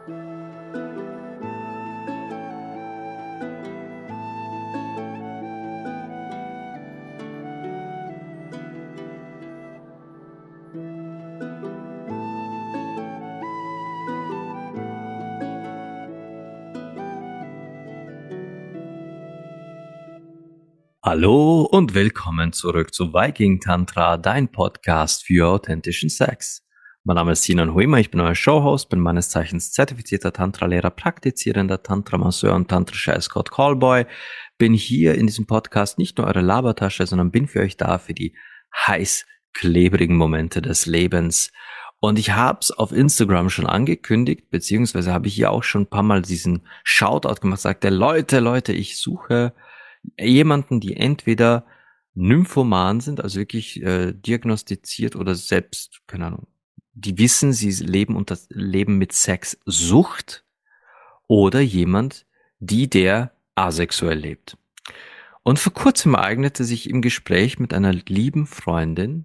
Hallo und willkommen zurück zu Viking Tantra, dein Podcast für authentischen Sex. Mein Name ist Sinan Huima, ich bin euer Showhost, bin meines Zeichens zertifizierter Tantra-Lehrer, praktizierender Tantra-Masseur und tantrischer Escort Callboy. Bin hier in diesem Podcast nicht nur eure Labertasche, sondern bin für euch da für die heiß klebrigen Momente des Lebens. Und ich habe es auf Instagram schon angekündigt, beziehungsweise habe ich hier auch schon ein paar Mal diesen Shoutout gemacht, sagte, Leute, ich suche jemanden, die entweder nymphoman sind, also wirklich diagnostiziert oder selbst, keine Ahnung, die wissen, sie leben mit Sexsucht, oder jemand, der asexuell lebt. Und vor kurzem ereignete sich im Gespräch mit einer lieben Freundin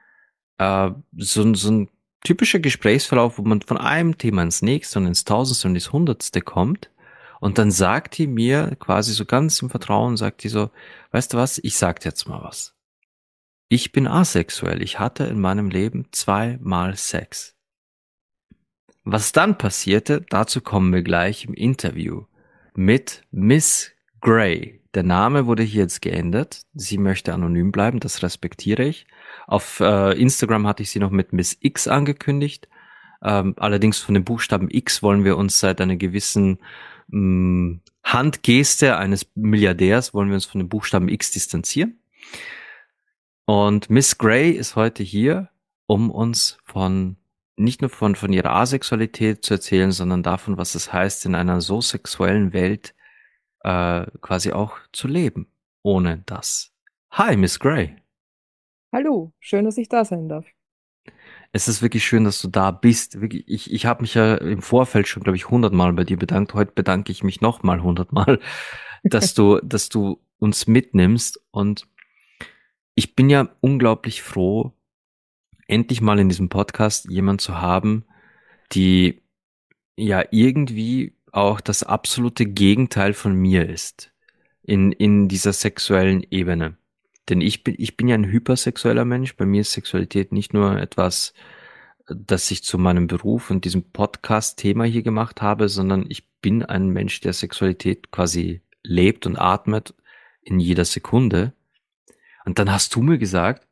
so ein typischer Gesprächsverlauf, wo man von einem Thema ins nächste und ins Tausendste und ins Hundertste kommt. Und dann sagt die mir quasi so ganz im Vertrauen, sagt die so, weißt du was, ich sag dir jetzt mal was. Ich bin asexuell. Ich hatte in meinem Leben 2-mal Sex. Was dann passierte, dazu kommen wir gleich im Interview mit Miss Grey. Der Name wurde hier jetzt geändert. Sie möchte anonym bleiben, das respektiere ich. Auf Instagram hatte ich sie noch mit Miss X angekündigt. Allerdings von dem Buchstaben X wollen wir uns seit einer gewissen Handgeste eines Milliardärs, wollen wir uns von dem Buchstaben X distanzieren. Und Miss Grey ist heute hier, um uns nicht nur von ihrer Asexualität zu erzählen, sondern davon, was es heißt, in einer so sexuellen Welt quasi auch zu leben, ohne das. Hi, Miss Grey. Hallo, schön, dass ich da sein darf. Es ist wirklich schön, dass du da bist. Wirklich, ich habe mich ja im Vorfeld schon, glaube ich, 100-mal bei dir bedankt. Heute bedanke ich mich nochmal 100-mal, dass du uns mitnimmst. Und ich bin ja unglaublich froh, endlich mal in diesem Podcast jemand zu haben, die ja irgendwie auch das absolute Gegenteil von mir ist. In dieser sexuellen Ebene. Denn ich bin ja ein hypersexueller Mensch. Bei mir ist Sexualität nicht nur etwas, das ich zu meinem Beruf und diesem Podcast-Thema hier gemacht habe, sondern ich bin ein Mensch, der Sexualität quasi lebt und atmet in jeder Sekunde. Und dann hast du mir gesagt,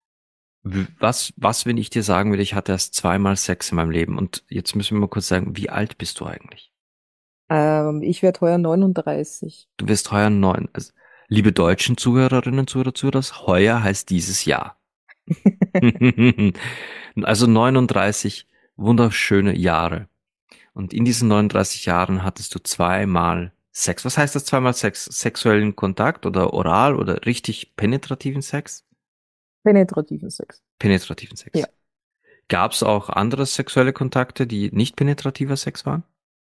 wenn ich dir sagen würde, ich hatte erst 2-mal Sex in meinem Leben. Und jetzt müssen wir mal kurz sagen, wie alt bist du eigentlich? Ich werde heuer 39. Du wirst heuer 9. Also, liebe deutschen Zuhörerinnen, Zuhörer, das heuer heißt dieses Jahr. Also 39 wunderschöne Jahre. Und in diesen 39 Jahren hattest du 2-mal Sex. Was heißt das 2-mal Sex? Sexuellen Kontakt oder oral oder richtig penetrativen Sex? Penetrativen Sex. Penetrativen Ja. Sex. Gab es auch andere sexuelle Kontakte, die nicht penetrativer Sex waren?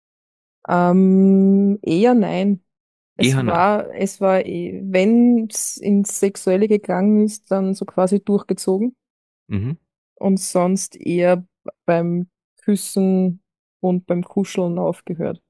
Eher nein. Eher nein. Wenn es ins Sexuelle gegangen ist, dann so quasi durchgezogen Mhm. und sonst eher beim Küssen und beim Kuscheln aufgehört.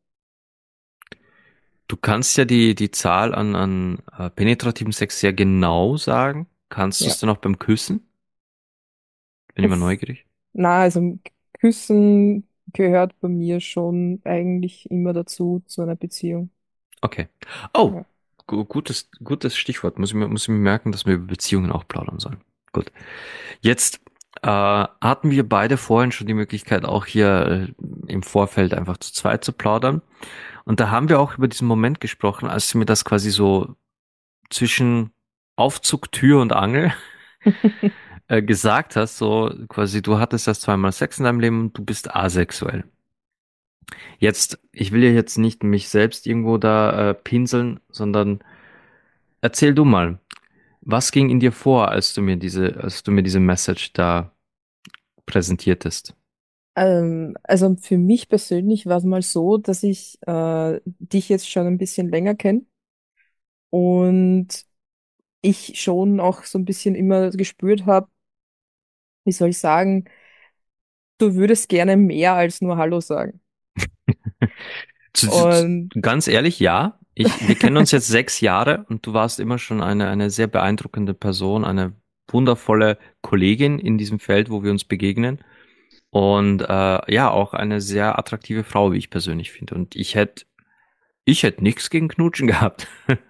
Du kannst ja die Zahl an penetrativen Sex sehr genau sagen. Kannst du Ja. es dann auch beim Küssen? Bin immer Uff. neugierig. Na, also Küssen gehört bei mir schon eigentlich immer dazu, zu einer Beziehung. Okay. Oh, Ja. gutes Stichwort. Muss ich mir merken, dass wir über Beziehungen auch plaudern sollen. Gut. Jetzt hatten wir beide vorhin schon die Möglichkeit, auch hier im Vorfeld einfach zu zweit zu plaudern. Und da haben wir auch über diesen Moment gesprochen, als du mir das quasi so zwischen Aufzug, Tür und Angel gesagt hast, so quasi, du hattest das 2-mal Sex in deinem Leben und du bist asexuell. Jetzt, ich will ja jetzt nicht mich selbst irgendwo da pinseln, sondern erzähl du mal, was ging in dir vor, als du mir diese Message da präsentiertest? Also für mich persönlich war es mal so, dass ich dich jetzt schon ein bisschen länger kenne und ich schon auch so ein bisschen immer gespürt habe, wie soll ich sagen, du würdest gerne mehr als nur Hallo sagen. Und Ganz ehrlich, ja. Wir kennen uns jetzt 6 Jahre und du warst immer schon eine sehr beeindruckende Person, eine wundervolle Kollegin in diesem Feld, wo wir uns begegnen. Und ja, auch eine sehr attraktive Frau, wie ich persönlich finde. Und ich hätte nichts gegen Knutschen gehabt.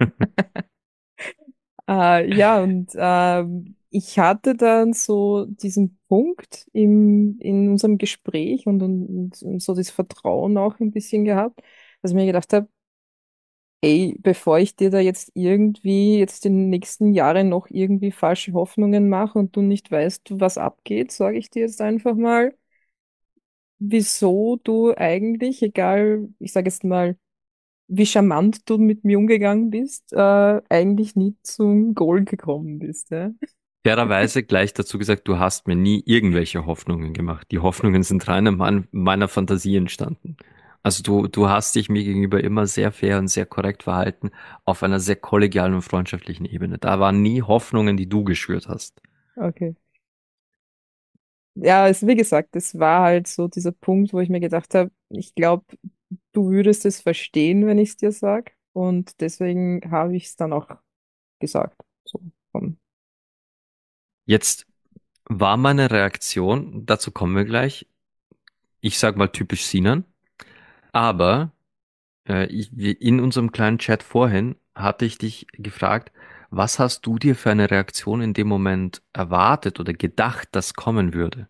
ja, und ich hatte dann so diesen Punkt in unserem Gespräch und so das Vertrauen auch ein bisschen gehabt, dass ich mir gedacht habe, ey, bevor ich dir da jetzt irgendwie jetzt in den nächsten Jahren noch irgendwie falsche Hoffnungen mache und du nicht weißt, was abgeht, sage ich dir jetzt einfach mal, wieso du eigentlich, egal, ich sage jetzt mal, wie charmant du mit mir umgegangen bist, eigentlich nie zum Goal gekommen bist, ja? Fairerweise gleich dazu gesagt, du hast mir nie irgendwelche Hoffnungen gemacht. Die Hoffnungen sind rein in meiner Fantasie entstanden. Also du hast dich mir gegenüber immer sehr fair und sehr korrekt verhalten, auf einer sehr kollegialen und freundschaftlichen Ebene. Da waren nie Hoffnungen, die du geschürt hast. Okay. Ja, wie gesagt, es war halt so dieser Punkt, wo ich mir gedacht habe, ich glaube, du würdest es verstehen, wenn ich es dir sage. Und deswegen habe ich es dann auch gesagt. So, Jetzt war meine Reaktion, dazu kommen wir gleich, ich sag mal typisch Sinan, aber in unserem kleinen Chat vorhin hatte ich dich gefragt, was hast du dir für eine Reaktion in dem Moment erwartet oder gedacht, das kommen würde?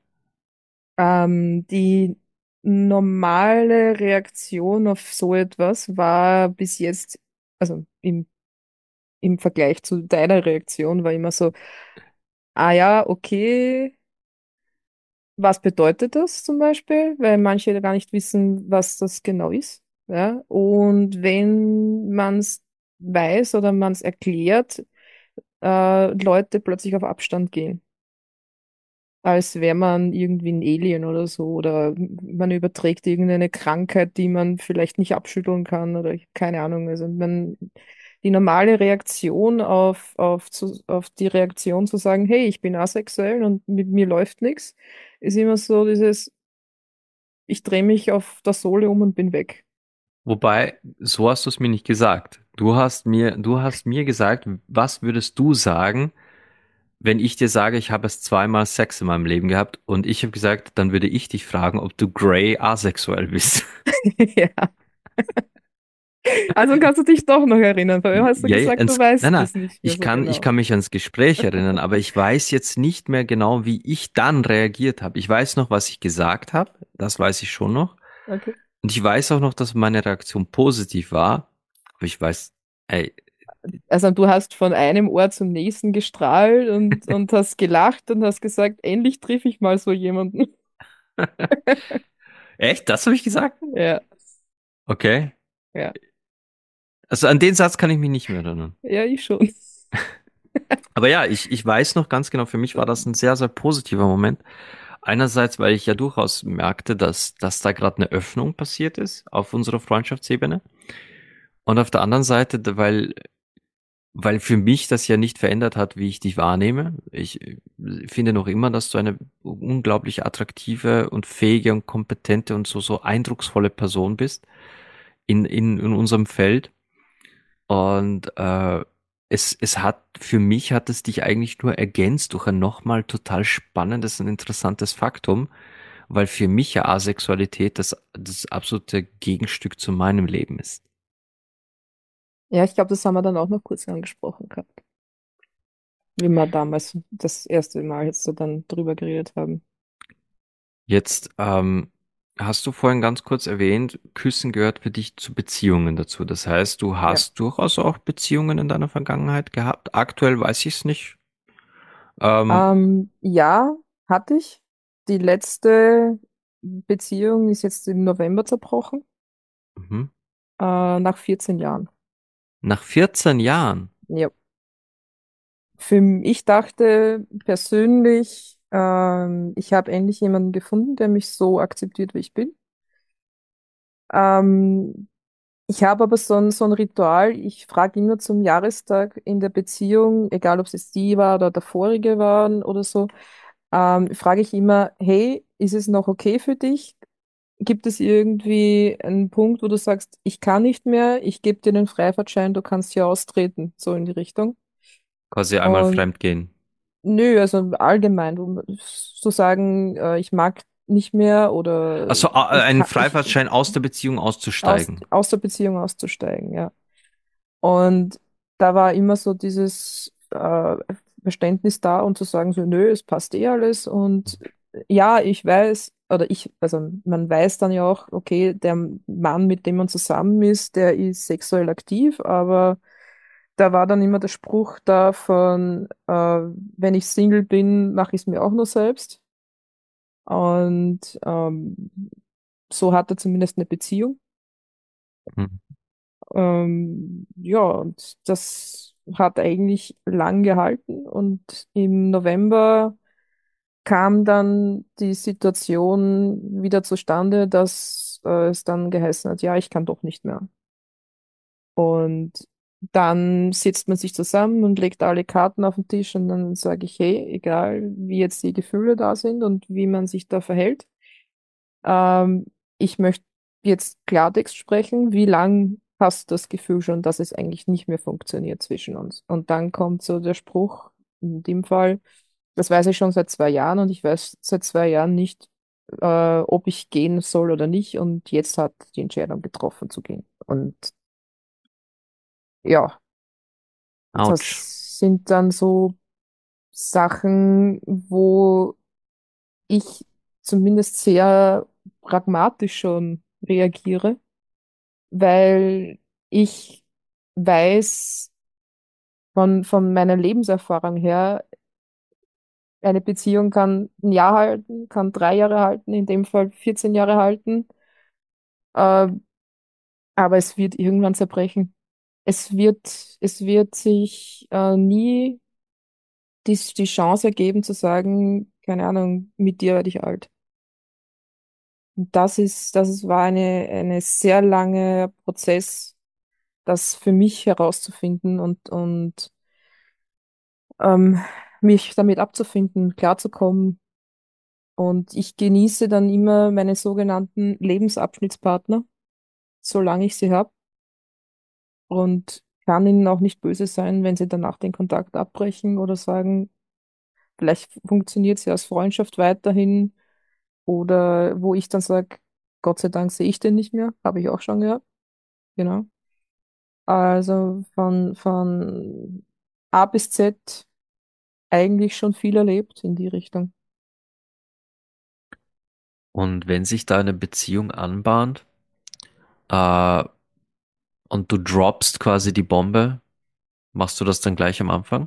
die normale Reaktion auf so etwas war bis jetzt, also im Vergleich zu deiner Reaktion, war immer so, ah ja, okay, was bedeutet das zum Beispiel? Weil manche gar nicht wissen, was das genau ist. Ja? Und wenn man es weiß oder man es erklärt, Leute plötzlich auf Abstand gehen, als wäre man irgendwie ein Alien oder so, oder man überträgt irgendeine Krankheit, die man vielleicht nicht abschütteln kann, oder keine Ahnung. Also die normale Reaktion auf die Reaktion zu sagen, hey, ich bin asexuell und mit mir läuft nichts, ist immer so dieses, ich drehe mich auf der Sohle um und bin weg. Wobei, so hast du es mir nicht gesagt. Du hast mir gesagt, was würdest du sagen, wenn ich dir sage, ich habe es zweimal Sex in meinem Leben gehabt und ich habe gesagt, dann würde ich dich fragen, ob du Grey asexuell bist. Ja. Also kannst du dich doch noch erinnern, weil hast du Ja, ja, gesagt, du nein, weißt nein, es nicht mehr ich so kann, ich genau. kann mich ans Gespräch erinnern, aber ich weiß jetzt nicht mehr genau, wie ich dann reagiert habe. Ich weiß noch, was ich gesagt habe, das weiß ich schon noch. Okay. Und ich weiß auch noch, dass meine Reaktion positiv war. Aber ich weiß, ey, Also du hast von einem Ohr zum nächsten gestrahlt und hast gelacht und hast gesagt, endlich treffe ich mal so jemanden. echt, das habe ich gesagt? Ja, Okay. ja, Also an den Satz kann ich mich nicht mehr erinnern. ja, ich schon. Aber ja, ich weiß noch ganz genau, für mich war das ein sehr, sehr positiver Moment. Einerseits, weil ich ja durchaus merkte, dass da gerade eine Öffnung passiert ist auf unserer Freundschaftsebene. Und auf der anderen Seite, weil für mich das ja nicht verändert hat, wie ich dich wahrnehme. Ich finde noch immer, dass du eine unglaublich attraktive und fähige und kompetente und so eindrucksvolle Person bist in unserem Feld. Und für mich hat es dich eigentlich nur ergänzt durch ein nochmal total spannendes und interessantes Faktum, weil für mich ja Asexualität das absolute Gegenstück zu meinem Leben ist. Ja, ich glaube, das haben wir dann auch noch kurz angesprochen gehabt, wie wir damals das erste Mal jetzt so dann drüber geredet haben. Jetzt hast du vorhin ganz kurz erwähnt, Küssen gehört für dich zu Beziehungen dazu. Das heißt, du Ja. hast durchaus auch Beziehungen in deiner Vergangenheit gehabt. Aktuell weiß ich es nicht. Ähm, Ja, hatte ich. Die letzte Beziehung ist jetzt im November zerbrochen, mhm. nach 14 Jahren. Nach 14 Jahren. Ja. Ich dachte persönlich, ich habe endlich jemanden gefunden, der mich so akzeptiert, wie ich bin. Ähm, Ich habe aber so ein Ritual, ich frage immer zum Jahrestag in der Beziehung, egal ob es jetzt die war oder der vorige waren oder so, frage ich immer, hey, ist es noch okay für dich, gibt es irgendwie einen Punkt, wo du sagst, ich kann nicht mehr, ich gebe dir den Freifahrtschein, du kannst hier austreten, so in die Richtung. Quasi einmal Und fremdgehen. nö, also allgemein, zu sagen, ich mag nicht mehr oder Also ich einen kann, ich Freifahrtschein aus der Beziehung auszusteigen. aus der Beziehung auszusteigen, ja. Und da war immer so dieses Verständnis da und zu sagen, so, nö, es passt eh alles. Und ja, ich weiß, also man weiß dann ja auch, okay, der Mann, mit dem man zusammen ist, der ist sexuell aktiv, aber da war dann immer der Spruch da von, wenn ich Single bin, mache ich es mir auch nur selbst. Und so hat er zumindest eine Beziehung. Mhm. Ja, und das hat eigentlich lang gehalten und im November kam dann die Situation wieder zustande, dass es dann geheißen hat, ja, ich kann doch nicht mehr. Und dann sitzt man sich zusammen und legt alle Karten auf den Tisch und dann sage ich, hey, egal wie jetzt die Gefühle da sind und wie man sich da verhält, ähm, ich möchte jetzt Klartext sprechen. Wie lang hast du das Gefühl schon, dass es eigentlich nicht mehr funktioniert zwischen uns? Und dann kommt so der Spruch, in dem Fall, das weiß ich schon seit 2 Jahren und ich weiß seit 2 Jahren nicht, ob ich gehen soll oder nicht. Und jetzt hat die Entscheidung getroffen zu gehen. Und ja, Autsch. das sind dann so Sachen, wo ich zumindest sehr pragmatisch schon reagiere, weil ich weiß von meiner Lebenserfahrung her, eine Beziehung kann ein Jahr halten, kann 3 Jahre halten, in dem Fall 14 Jahre halten, äh, aber es wird irgendwann zerbrechen. Es wird sich nie die Chance ergeben zu sagen, keine Ahnung, mit dir werde ich alt. Und war eine sehr lange Prozess, das für mich herauszufinden und ähm, mich damit abzufinden, klarzukommen. Und ich genieße dann immer meine sogenannten Lebensabschnittspartner, solange ich sie habe. Und kann ihnen auch nicht böse sein, wenn sie danach den Kontakt abbrechen oder sagen, vielleicht funktioniert sie als Freundschaft weiterhin. Oder wo ich dann sage, Gott sei Dank sehe ich den nicht mehr, habe ich auch schon gehabt. Genau. Also von A bis Z eigentlich schon viel erlebt in die Richtung. Und wenn sich da eine Beziehung anbahnt, äh, und du droppst quasi die Bombe, machst du das dann gleich am Anfang?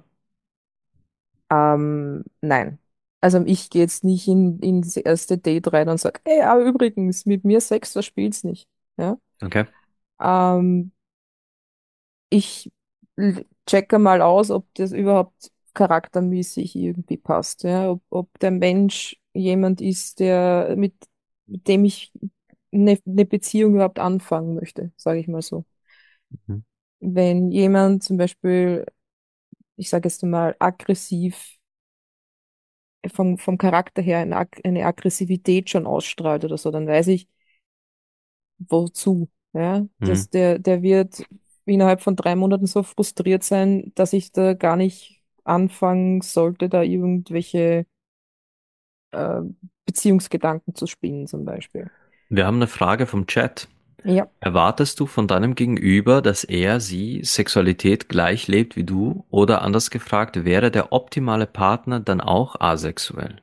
Nein. Also ich gehe jetzt nicht in das erste Date rein und sage, ey, aber übrigens, mit mir Sex, das spielt's nicht. Ja? Okay. Ähm, ich checke mal aus, ob das überhaupt charaktermäßig irgendwie passt. Ja? Ob der Mensch jemand ist, mit dem ich eine Beziehung überhaupt anfangen möchte, sage ich mal so. Mhm. Wenn jemand zum Beispiel, ich sage jetzt mal, aggressiv vom Charakter her eine Aggressivität schon ausstrahlt oder so, dann weiß ich, wozu. Ja, Mhm. der wird innerhalb von 3 Monaten so frustriert sein, dass ich da gar nicht anfangen sollte, da irgendwelche äh, Beziehungsgedanken zu spinnen, zum Beispiel. Wir haben eine Frage vom Chat. Ja, Erwartest du von deinem Gegenüber, dass er, sie Sexualität gleich lebt wie du? Oder anders gefragt, wäre der optimale Partner dann auch asexuell?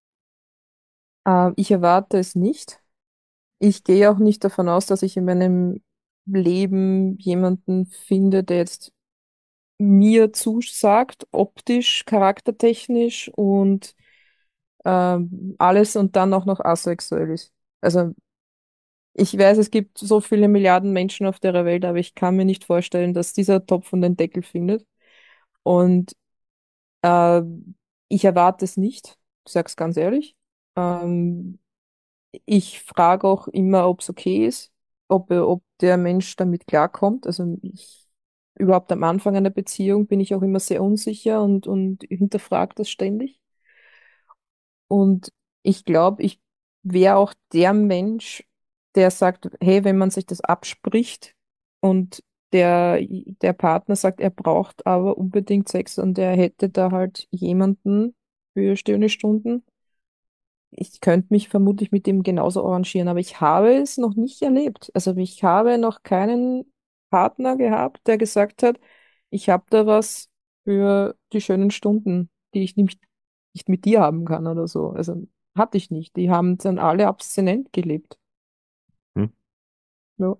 ich erwarte es nicht. Ich gehe auch nicht davon aus, dass ich in meinem Leben jemanden finde, der jetzt mir zusagt, optisch, charaktertechnisch und alles und dann auch noch asexuell ist. Also ich weiß, es gibt so viele Milliarden Menschen auf der Welt, aber ich kann mir nicht vorstellen, dass dieser Topf den Deckel findet. Und äh, ich erwarte es nicht, ich sag's ganz ehrlich. Ähm, ich frage auch immer, ob es okay ist, ob der Mensch damit klarkommt. Also ich überhaupt am Anfang einer Beziehung bin ich auch immer sehr unsicher und hinterfrage das ständig. Und ich glaube, ich wäre auch der Mensch. der sagt, hey, wenn man sich das abspricht und der Partner sagt, er braucht aber unbedingt Sex und er hätte da halt jemanden für schöne Stunden, ich könnte mich vermutlich mit dem genauso arrangieren, aber ich habe es noch nicht erlebt. Also ich habe noch keinen Partner gehabt, der gesagt hat, ich habe da was für die schönen Stunden, die ich nicht mit dir haben kann oder so. Also hatte ich nicht. Die haben dann alle abstinent gelebt. Hm? Ja.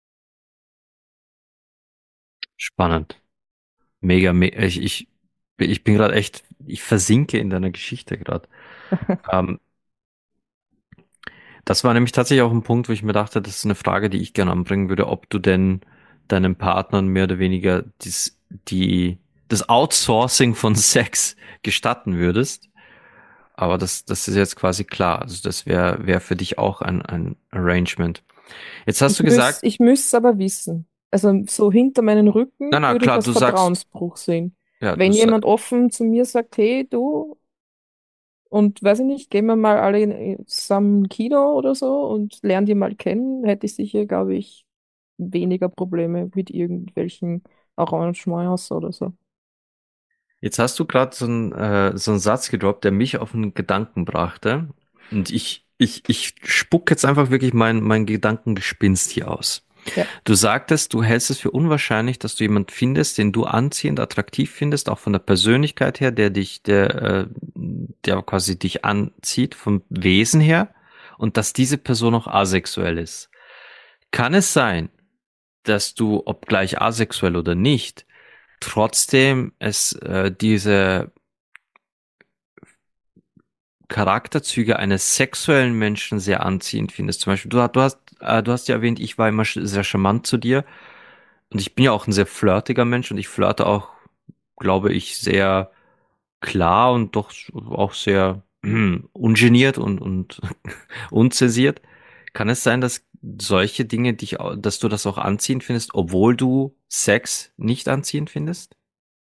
Spannend. Mega, ich bin gerade echt, ich versinke in deiner Geschichte gerade. Ähm, Das war nämlich tatsächlich auch ein Punkt, wo ich mir dachte, das ist eine Frage, die ich gerne anbringen würde, ob du denn deinen Partnern mehr oder weniger das Outsourcing von Sex gestatten würdest. Aber das ist jetzt quasi klar. Also das wär für dich auch ein Arrangement. Jetzt hast du gesagt, Ich müsste es aber wissen. Also so hinter meinen na Rücken na, würde ich klar, als du sagst, Vertrauensbruch sehen. ja, Wenn jemand offen zu mir sagt, hey, du, und weiß ich nicht, gehen wir mal alle zusammen ins Kino oder so und lernen die mal kennen, hätte ich sicher, glaube ich, weniger Probleme mit irgendwelchen Arrangements oder so. jetzt hast du gerade so einen Satz gedroppt, der mich auf einen Gedanken brachte. Und ich spuck jetzt einfach wirklich mein Gedankengespinst hier aus. Ja. Du sagtest, du hältst es für unwahrscheinlich, dass du jemand findest, den du anziehend, attraktiv findest, auch von der Persönlichkeit her, der quasi dich anzieht, vom Wesen her, und dass diese Person auch asexuell ist. Kann es sein, dass du, obgleich asexuell oder nicht, trotzdem diese Charakterzüge eines sexuellen Menschen sehr anziehend findest? Zum Beispiel, du hast ja erwähnt, ich war immer sehr charmant zu dir. Und ich bin ja auch ein sehr flirtiger Mensch und ich flirte auch, glaube ich, sehr klar und doch auch sehr ungeniert und unzensiert. Kann es sein, dass solche Dinge dass du das auch anziehend findest, obwohl du Sex nicht anziehend findest?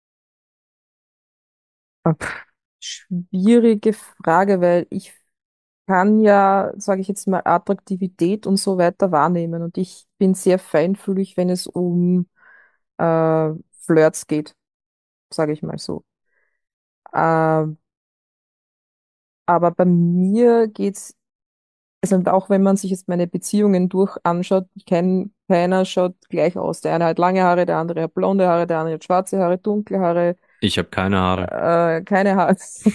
Schwierige Frage, weil ich kann ja, sage ich jetzt mal, Attraktivität und so weiter wahrnehmen. Und ich bin sehr feinfühlig, wenn es um Flirts geht, sage ich mal so. Ähm, aber bei mir geht's, also auch wenn man sich jetzt meine Beziehungen durch anschaut, keiner schaut gleich aus. Der eine hat lange Haare, der andere hat blonde Haare, der andere hat schwarze Haare, dunkle Haare, Ich habe keine Haare. keine Haare.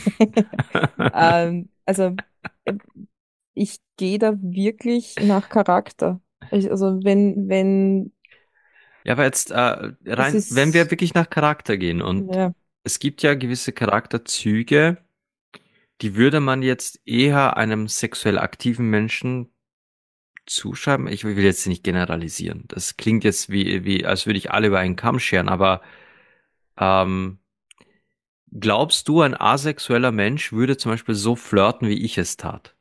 Also äh, ich gehe da wirklich nach Charakter. Also wenn Ja, aber jetzt es wenn wir ist, wirklich nach Charakter gehen und ja, es gibt ja gewisse Charakterzüge, die würde man jetzt eher einem sexuell aktiven Menschen zuschreiben. Ich will jetzt nicht generalisieren. Das klingt jetzt als würde ich alle über einen Kamm scheren, aber ähm, glaubst du, ein asexueller Mensch würde zum Beispiel so flirten, wie ich es tat?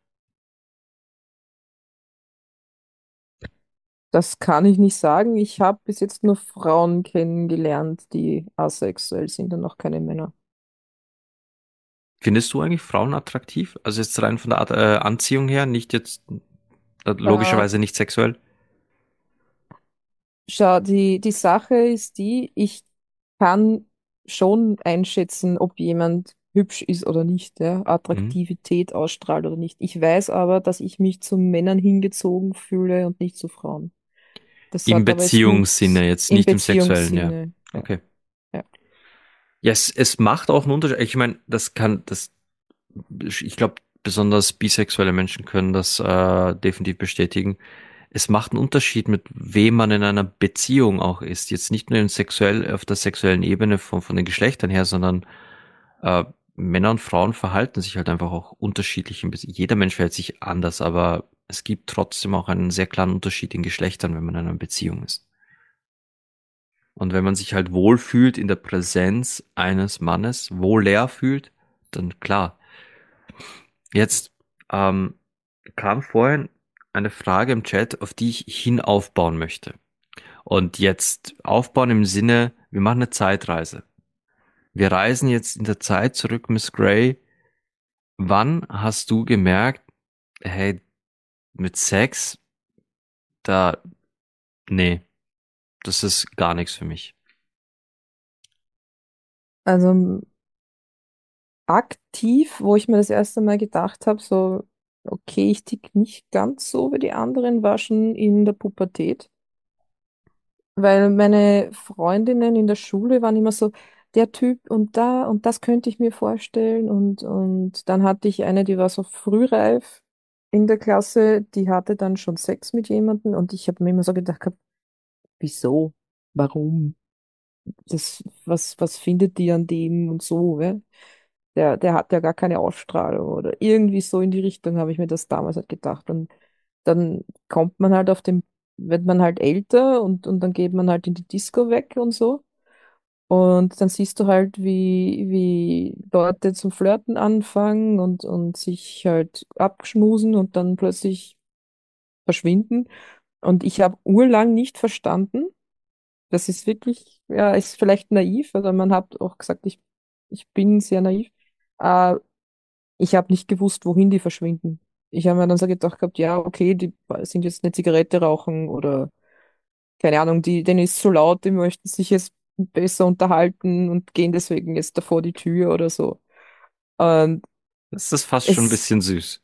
das kann ich nicht sagen. Ich habe bis jetzt nur Frauen kennengelernt, die asexuell sind und noch keine Männer. Findest du eigentlich Frauen attraktiv? Also jetzt rein von der Anziehung her, nicht jetzt Äh, logischerweise nicht sexuell. Schau, die Sache ist die, ich kann schon einschätzen, ob jemand hübsch ist oder nicht, ja, Mhm. Attraktivität ausstrahlt oder nicht. Ich weiß aber, dass ich mich zu Männern hingezogen fühle und nicht zu Frauen. Das Im hat aber jetzt Beziehungssinne, nichts jetzt im nicht im sexuellen, ja. Beziehungssinne. Ja, Okay. ja. Ja, es macht auch einen Unterschied. Ich meine, ich glaube, besonders bisexuelle Menschen können das definitiv bestätigen. Es macht einen Unterschied, mit wem man in einer Beziehung auch ist. Jetzt nicht nur auf der sexuellen Ebene von den Geschlechtern her, sondern äh, Männer und Frauen verhalten sich halt einfach auch unterschiedlich. Jeder Mensch verhält sich anders, aber es gibt trotzdem auch einen sehr klaren Unterschied in Geschlechtern, wenn man in einer Beziehung ist. Und wenn man sich halt wohlfühlt in der Präsenz eines Mannes, wohler fühlt, dann klar. Jetzt ähm, kam vorhin eine Frage im Chat, auf die ich hinaufbauen möchte. Und jetzt aufbauen im Sinne, wir machen eine Zeitreise. Wir reisen jetzt in der Zeit zurück, Miss Grey. Wann hast du gemerkt, hey, mit Sex Da, nee, das ist gar nichts für mich. Also aktiv, wo ich mir das erste Mal gedacht habe, so, okay, ich tick nicht ganz so wie die anderen, war schon in der Pubertät. Weil meine Freundinnen in der Schule waren immer so, der Typ und da und das könnte ich mir vorstellen. Und dann hatte ich eine, die war so frühreif in der Klasse, die hatte dann schon Sex mit jemandem und ich habe mir immer so gedacht, gehabt, wieso? Warum? Was findet die an dem und so, ja? Der hat ja gar keine Ausstrahlung oder irgendwie so in die Richtung habe ich mir das damals halt gedacht. Und dann kommt man halt wird man halt älter und dann geht man halt in die Disco weg und so. Und dann siehst du halt, wie Leute zum Flirten anfangen und sich halt abschmusen und dann plötzlich verschwinden. Und ich habe urlang nicht verstanden. Das ist wirklich, ja, ist vielleicht naiv, oder man hat auch gesagt, ich bin sehr naiv. Äh, Ich habe nicht gewusst, wohin die verschwinden. Ich habe mir dann so gedacht gehabt, ja, okay, die sind jetzt eine Zigarette rauchen oder keine Ahnung, denen ist zu laut, die möchten sich jetzt besser unterhalten und gehen deswegen jetzt davor die Tür oder so. Und Das ist fast schon ein es, bisschen süß.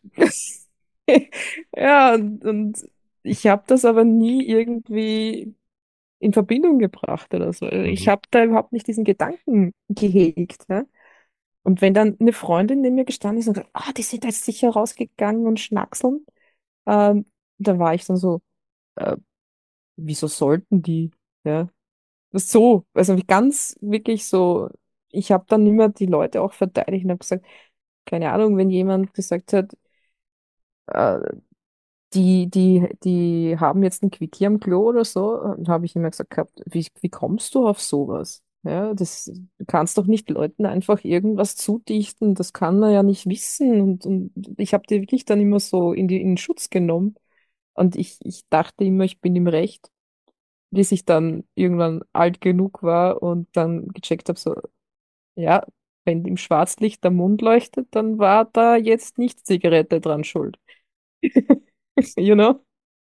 ja, und ich habe das aber nie irgendwie in Verbindung gebracht oder so. Also ich Mhm. habe da überhaupt nicht diesen Gedanken gehegt. Ja? Und wenn dann eine Freundin neben mir gestanden ist und gesagt, ah, die sind jetzt sicher rausgegangen und schnackseln, ähm, da war ich dann so, äh, wieso sollten die? Ja, so, also ganz wirklich so, ich habe dann immer die Leute auch verteidigt und habe gesagt, keine Ahnung, wenn jemand gesagt hat, äh, die haben jetzt ein Quickie am Klo oder so, habe ich immer gesagt gehabt, wie kommst du auf sowas? Ja, du kannst doch nicht Leuten einfach irgendwas zudichten, das kann man ja nicht wissen. Und ich habe die wirklich dann immer so in den Schutz genommen. Und ich dachte immer, ich bin im Recht, bis ich dann irgendwann alt genug war und dann gecheckt habe, so, ja, wenn im Schwarzlicht der Mund leuchtet, dann war da jetzt nicht Zigarette dran schuld. You know?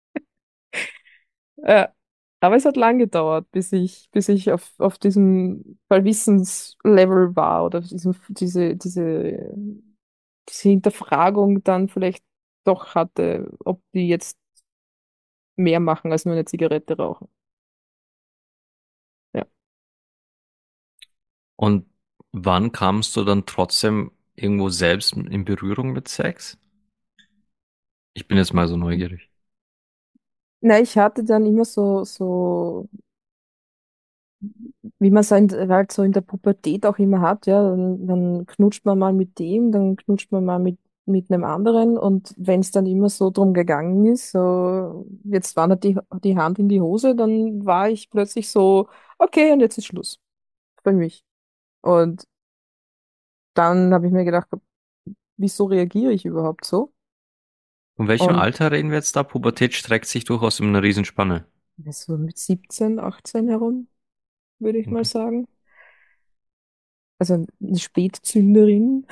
Äh, aber es hat lang gedauert, bis ich auf diesem Verwissenslevel war oder diese Hinterfragung dann vielleicht doch hatte, ob die jetzt mehr machen als nur eine Zigarette rauchen. Ja. Und wann kamst du dann trotzdem irgendwo selbst in Berührung mit Sex? Ich bin jetzt mal so neugierig. Na, ich hatte dann immer so wie man es halt so in der Pubertät auch immer hat, ja, dann knutscht man mal mit dem, dann knutscht man mal mit einem anderen und wenn es dann immer so drum gegangen ist, so jetzt wandert die Hand in die Hose, dann war ich plötzlich so, okay, und jetzt ist Schluss für mich. Und dann habe ich mir gedacht, wieso reagiere ich überhaupt so? Von welchem Und Alter reden wir jetzt da? Pubertät streckt sich durchaus in einer Riesenspanne. so mit 17, 18 herum, würde ich mal Mhm. sagen. Also eine Spätzünderin.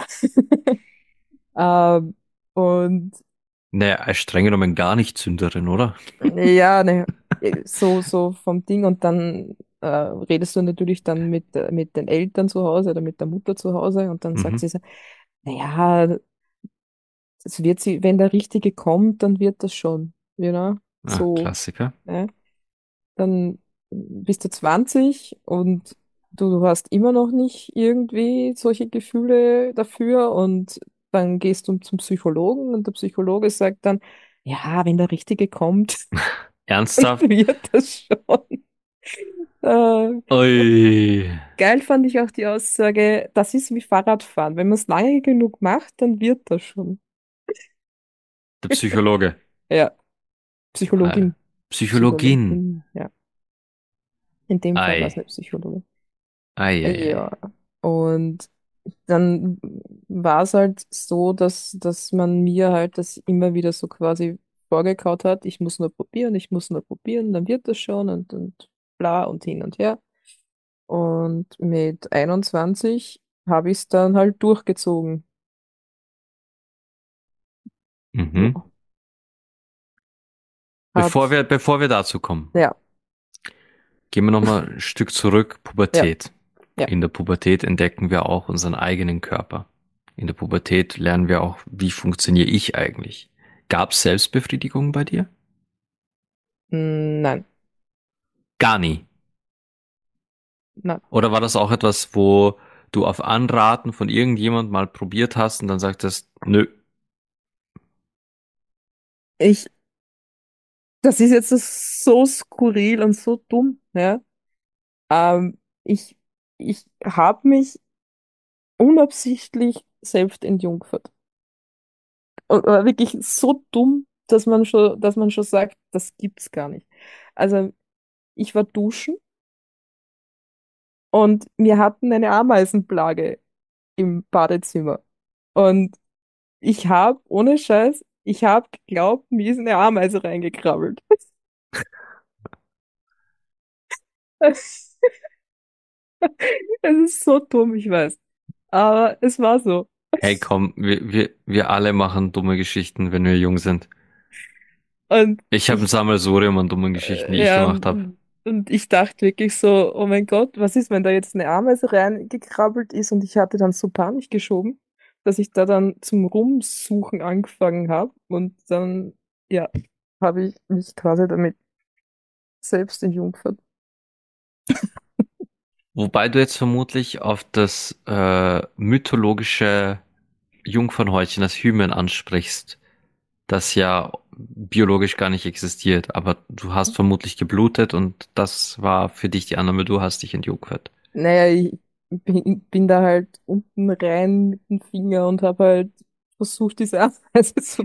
Ähm, und Naja, streng genommen gar nicht Zünderin, oder? ja, ne, so vom Ding und dann redest du natürlich dann mit den Eltern zu Hause oder mit der Mutter zu Hause und dann sagt Mhm. sie so, naja, das wird sie, wenn der Richtige kommt, dann wird das schon, Ah, so, Klassiker. ne? Dann bist du 20 und du hast immer noch nicht irgendwie solche Gefühle dafür und dann gehst du zum Psychologen und der Psychologe sagt dann, ja, wenn der Richtige kommt, dann Ernsthaft? wird das schon. Äh, Ui. Geil fand ich auch die Aussage, das ist wie Fahrradfahren. Wenn man es lange genug macht, dann wird das schon. Der Psychologe. Ja, Äh, Psychologin. Psychologin. Psychologin, ja. In dem Fall war es Ei. eine Psychologin. Ei, ei, Ja. ei. Und dann war es halt so, dass man mir halt das immer wieder so quasi vorgekaut hat, ich muss nur probieren, dann wird das schon und bla und hin und her. Und mit 21 habe ich es dann halt durchgezogen. Mhm. Ja. hat, Bevor wir dazu kommen, ja, gehen wir nochmal ein Stück zurück. ja, Pubertät. ja. In der Pubertät entdecken wir auch unseren eigenen Körper. In der Pubertät lernen wir auch, wie funktioniere ich eigentlich. Gab es Selbstbefriedigung bei dir? Nein, Gar nie. nein. Oder war das auch etwas, wo du auf Anraten von irgendjemand mal probiert hast und dann sagtest, nö, Ich, das ist jetzt so skurril und so dumm, ja. Ich, ich habe mich unabsichtlich selbst entjungfert. Und war wirklich so dumm, dass man schon sagt, das gibt's gar nicht. Also, ich war duschen und wir hatten eine Ameisenplage im Badezimmer. Und ich habe, ohne Scheiß, ich habe geglaubt, mir ist eine Ameise reingekrabbelt. Es ist so dumm, ich weiß. Aber es war so. hey komm, wir alle machen dumme Geschichten, wenn wir jung sind. Und Ich habe ein ich, Sammelsurium an dummen Geschichten, die ich ja, gemacht habe. und ich dachte wirklich so, oh mein Gott, was ist, wenn da jetzt eine Ameise reingekrabbelt ist? Und ich hatte dann so Panik geschoben, dass ich da dann zum Rumsuchen angefangen habe. Und dann, ja, habe ich mich quasi damit selbst entjungfert. Wobei du jetzt vermutlich auf das mythologische Jungfernhäutchen, das Hymen ansprichst, das ja biologisch gar nicht existiert, aber du hast vermutlich geblutet und das war für dich die Annahme, du hast dich entjungfert. Naja, ich bin da halt unten rein mit dem Finger und habe halt versucht, diese Ameise zu.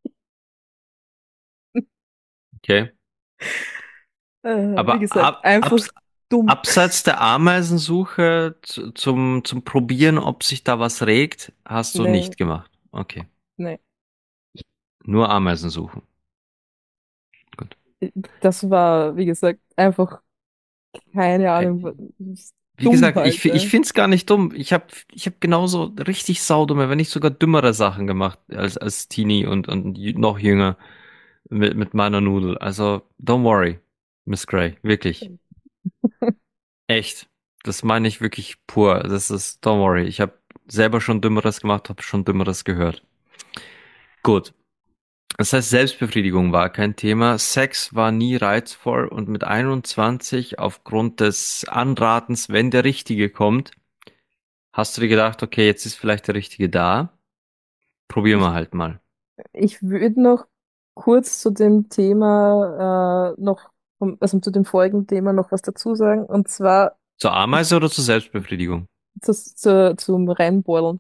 Okay. Wie Aber gesagt, einfach dumm. abseits der Ameisensuche zum Probieren, ob sich da was regt, hast du Nee, nicht gemacht. Okay. nee. Nur Ameisen suchen. Gut. Das war, wie gesagt, einfach keine Hey, Ahnung, wie dumm gesagt, halt. ich finde es gar nicht dumm. Ich hab genauso richtig saudumme, wenn nicht sogar dümmere Sachen gemacht als Teenie und noch jünger mit meiner Nudel. Also, don't worry, Miss Gray. Wirklich. Echt. Das meine ich wirklich pur. Das ist, don't worry. Ich habe selber schon Dümmeres gemacht, habe schon Dümmeres gehört. Gut. Das heißt, Selbstbefriedigung war kein Thema. Sex war nie reizvoll und mit 21 aufgrund des Anratens, wenn der Richtige kommt, hast du dir gedacht, okay, jetzt ist vielleicht der Richtige da. Probieren wir Ich, halt mal. ich würde noch kurz zu dem Thema also zu dem folgenden Thema noch was dazu sagen. Und zwar Zur ich, Ameise oder zur Selbstbefriedigung? zum Reinbohren.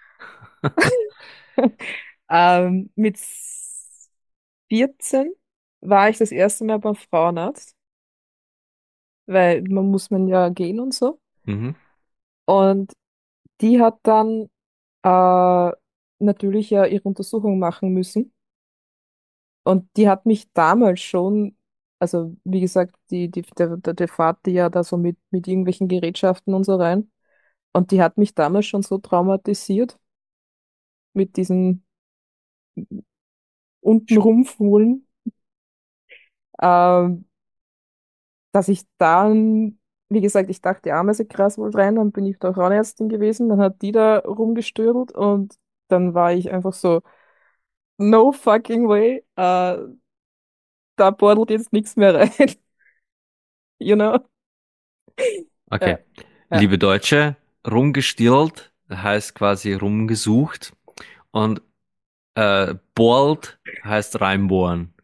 Mit 14 war ich das erste Mal beim Frauenarzt, weil man ja gehen und so. Mhm. Und die hat dann äh, natürlich ja ihre Untersuchung machen müssen. Und die hat mich damals schon, also wie gesagt, der fährt die ja da so mit irgendwelchen Gerätschaften und so rein. Und die hat mich damals schon so traumatisiert mit diesen unten rumfuhlen, ähm, dass ich dann, wie gesagt, ich dachte, die Ameise krass wohl rein, dann bin ich da Frauenärztin gewesen, dann hat die da rumgestöbert und dann war ich einfach so, no fucking way, da bordelt jetzt nichts mehr rein, you know? Okay. Ja, ja, Liebe Deutsche, rumgestillt heißt quasi rumgesucht und bohrt heißt reinbohren.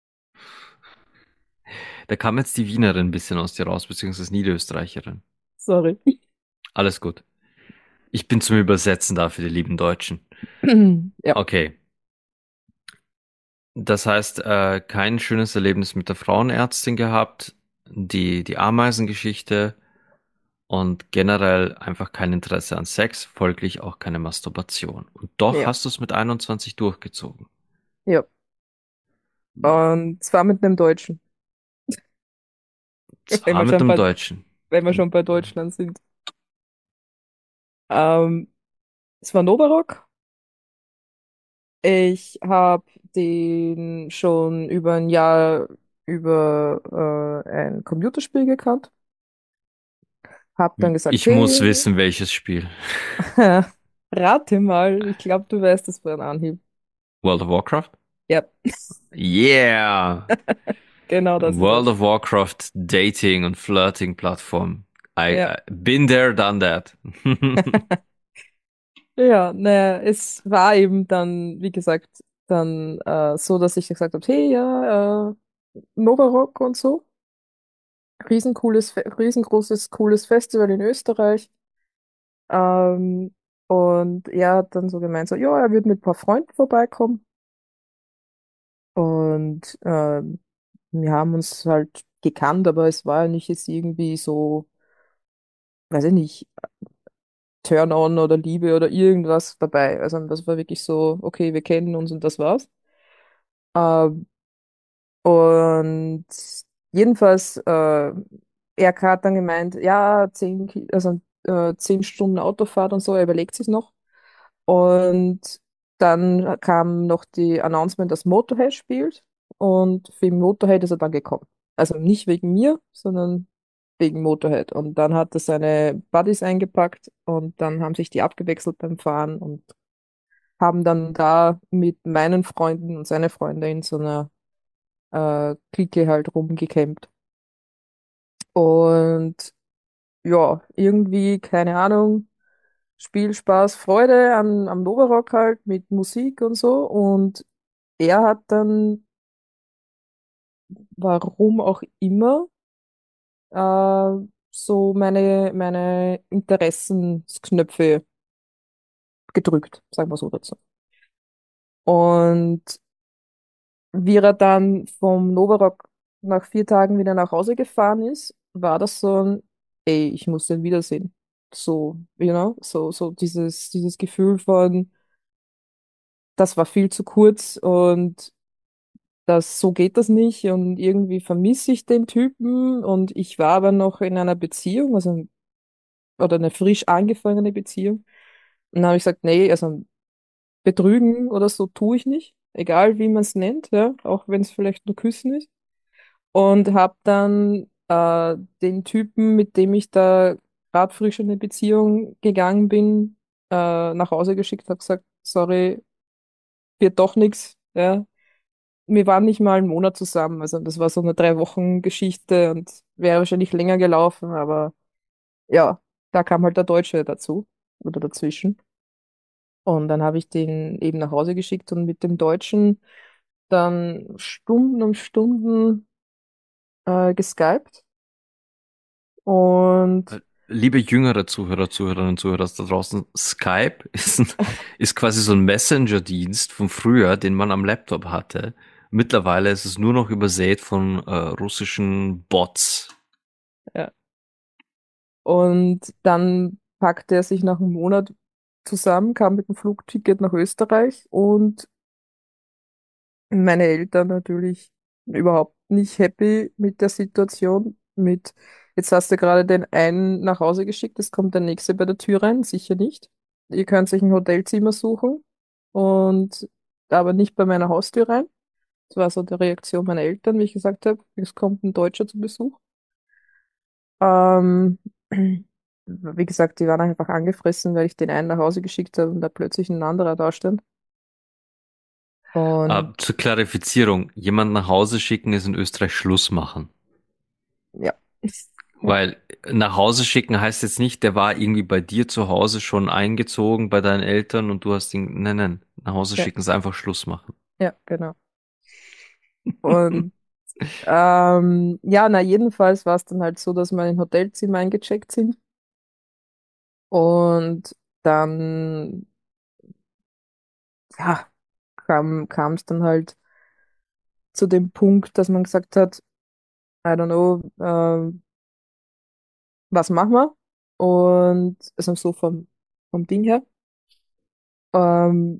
Da kam jetzt die Wienerin ein bisschen aus dir raus, beziehungsweise Niederösterreicherin. sorry. Alles gut. Ich bin zum Übersetzen da für die lieben Deutschen. Ja, Okay. Das heißt, kein schönes Erlebnis mit der Frauenärztin gehabt, die Ameisengeschichte und generell einfach kein Interesse an Sex, folglich auch keine Masturbation. Und doch ja, hast du es mit 21 durchgezogen. ja. Und zwar mit einem Deutschen, wenn Zwar mit einem Deutschen. wenn wir schon bei Deutschland sind. Ähm, Es war Novarock Ich habe den schon über ein Jahr über ein Computerspiel gekannt. Hab dann gesagt, Ich muss hey, wissen, welches Spiel. rate mal, ich glaube, du weißt es bei einem Anhieb. World of Warcraft? Ja, Yeah! genau das ist World es. of Warcraft Dating und Flirting Plattform. Ja. I been there, done that. Ja, naja, es war eben dann, wie gesagt, dann so, dass ich gesagt habe, hey, ja, Nova Rock und so. Riesengroßes, cooles Festival in Österreich. Ähm, und er hat dann so gemeint, so, ja, er wird mit ein paar Freunden vorbeikommen. Und wir haben uns halt gekannt, aber es war ja nicht jetzt irgendwie so, weiß ich nicht, Turn-on oder Liebe oder irgendwas dabei. Also das war wirklich so, okay, wir kennen uns und das war's. Ähm, und jedenfalls, er hat dann gemeint, ja, 10 Stunden Autofahrt und so, er überlegt sich noch. Und dann kam noch die Announcement, dass Motorhead spielt. Und für Motorhead ist er dann gekommen. Also nicht wegen mir, sondern wegen Motorhead. Und dann hat er seine Buddies eingepackt und dann haben sich die abgewechselt beim Fahren und haben dann da mit meinen Freunden und seine Freunde in so einer Clique halt rumgecampt. Und ja, irgendwie, keine Ahnung, Spiel, Spaß, Freude am Novarock halt mit Musik und so. Und er hat dann, warum auch immer, so meine Interessensknöpfe gedrückt, sagen wir so dazu. Und wie er dann vom Novarock nach 4 Tagen wieder nach Hause gefahren ist, war das so ein, ey, ich muss den wiedersehen. So, so dieses Gefühl von, das war viel zu kurz und so geht das nicht und irgendwie vermisse ich den Typen und ich war aber noch in einer Beziehung, also oder eine frisch angefangene Beziehung. Und dann habe ich gesagt, nee, also betrügen oder so tue ich nicht, egal wie man es nennt, ja, auch wenn es vielleicht nur Küssen ist. Und habe dann den Typen, mit dem ich da gerade frisch in eine Beziehung gegangen bin, nach Hause geschickt, habe gesagt, sorry, wird doch nichts, ja. Wir waren nicht mal einen Monat zusammen, also das war so eine 3 Wochen Geschichte und wäre wahrscheinlich länger gelaufen, aber ja, da kam halt der Deutsche dazu oder dazwischen. Und dann habe ich den eben nach Hause geschickt und mit dem Deutschen dann Stunden um Stunden geskypt. Und Liebe jüngere Zuhörer, Zuhörerinnen und Zuhörer da draußen, Skype ist quasi so ein Messenger-Dienst von früher, den man am Laptop hatte. Mittlerweile ist es nur noch übersät von russischen Bots. ja, und dann packte er sich nach einem Monat zusammen, kam mit dem Flugticket nach Österreich und meine Eltern natürlich überhaupt nicht happy mit der Situation. Jetzt hast du gerade den einen nach Hause geschickt, es kommt der nächste bei der Tür rein, sicher nicht. Ihr könnt sich ein Hotelzimmer suchen und aber nicht bei meiner Haustür rein. Das war so die Reaktion meiner Eltern, wie ich gesagt habe, es kommt ein Deutscher zu Besuch. Ähm, wie gesagt, die waren einfach angefressen, weil ich den einen nach Hause geschickt habe und da plötzlich ein anderer da stand. Und Zur Klarifizierung, jemand nach Hause schicken ist in Österreich Schluss machen. ja. Ja, Weil nach Hause schicken heißt jetzt nicht, der war irgendwie bei dir zu Hause schon eingezogen bei deinen Eltern und du hast ihn, nein, nein, nach Hause ja, schicken ist einfach Schluss machen. ja, genau. Und ja, na jedenfalls war es dann halt so, dass wir in ein Hotelzimmer eingecheckt sind und dann ja, kam es dann halt zu dem Punkt, dass man gesagt hat, I don't know, was machen wir? Und also so vom Ding her. Ähm,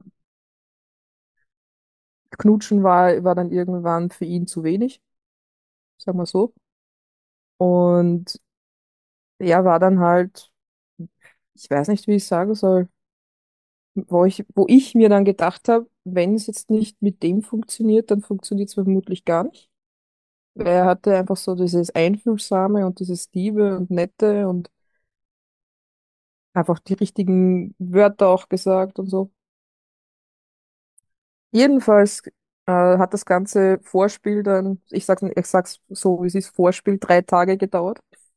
Knutschen war dann irgendwann für ihn zu wenig, sagen wir so. Und er war dann halt, ich weiß nicht, wie ich sagen soll, wo ich mir dann gedacht habe, wenn es jetzt nicht mit dem funktioniert, dann funktioniert es vermutlich gar nicht. Weil er hatte einfach so dieses Einfühlsame und dieses Liebe und Nette und einfach die richtigen Wörter auch gesagt und so. Jedenfalls hat das ganze Vorspiel dann, ich sag's so, wie es ist, Vorspiel 3 Tage gedauert,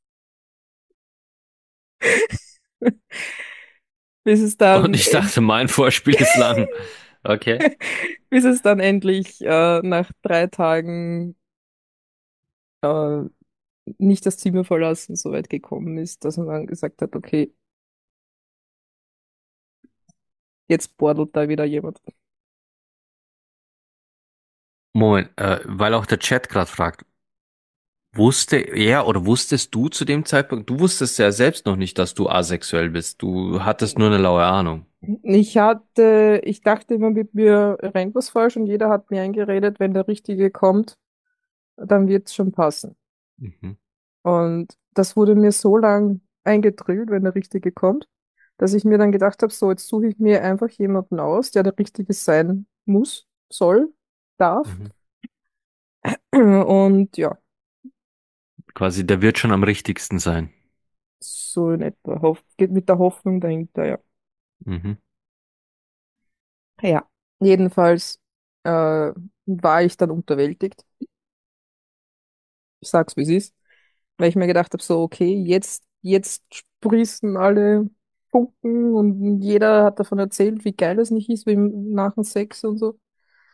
bis es Und dann, ich dachte, mein Vorspiel ist lang. Okay. bis es dann endlich nach 3 Tagen äh, nicht das Zimmer verlassen so weit gekommen ist, dass man dann gesagt hat, okay, jetzt bordelt da wieder jemand. Moment, weil auch der Chat gerade fragt, wusste er oder wusstest du zu dem Zeitpunkt, du wusstest ja selbst noch nicht, dass du asexuell bist. Du hattest nur eine laue Ahnung. Ich dachte immer, mit mir rennt was falsch und jeder hat mir eingeredet, wenn der Richtige kommt, dann wird's schon passen. Mhm. Und das wurde mir so lang eingedrillt, wenn der Richtige kommt, dass ich mir dann gedacht habe, so, jetzt suche ich mir einfach jemanden aus, der der Richtige sein muss, soll, darf. Mhm. Und ja, Quasi, der wird schon am richtigsten sein. so in etwa. Geht mit der Hoffnung dahinter, ja. Mhm. Ja, jedenfalls war ich dann unterwältigt. Ich sag's, wie es ist. Weil ich mir gedacht habe, so, okay, jetzt sprießen alle Funken und jeder hat davon erzählt, wie geil es nicht ist, wie nach dem Sex und so.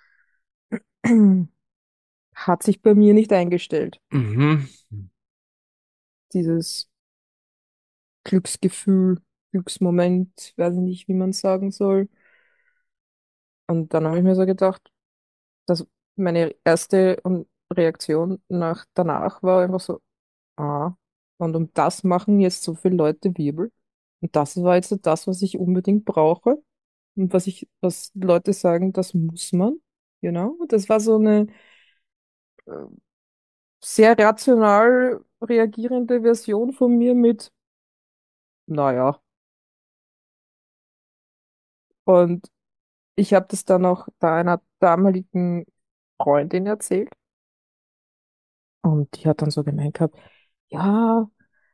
Hat sich bei mir nicht eingestellt. Mhm. Dieses Glücksgefühl, Glücksmoment, weiß ich nicht, wie man sagen soll. Und dann habe ich mir so gedacht, dass meine erste Reaktion danach war einfach so, ah, und um das machen jetzt so viele Leute Wirbel. Und das war jetzt so das, was ich unbedingt brauche. Und was Leute sagen, das muss man. Genau. Das war so eine äh, sehr rational reagierende Version von mir mit, naja. Und ich habe das dann auch da einer damaligen Freundin erzählt. Und die hat dann so gemeint gehabt, ja,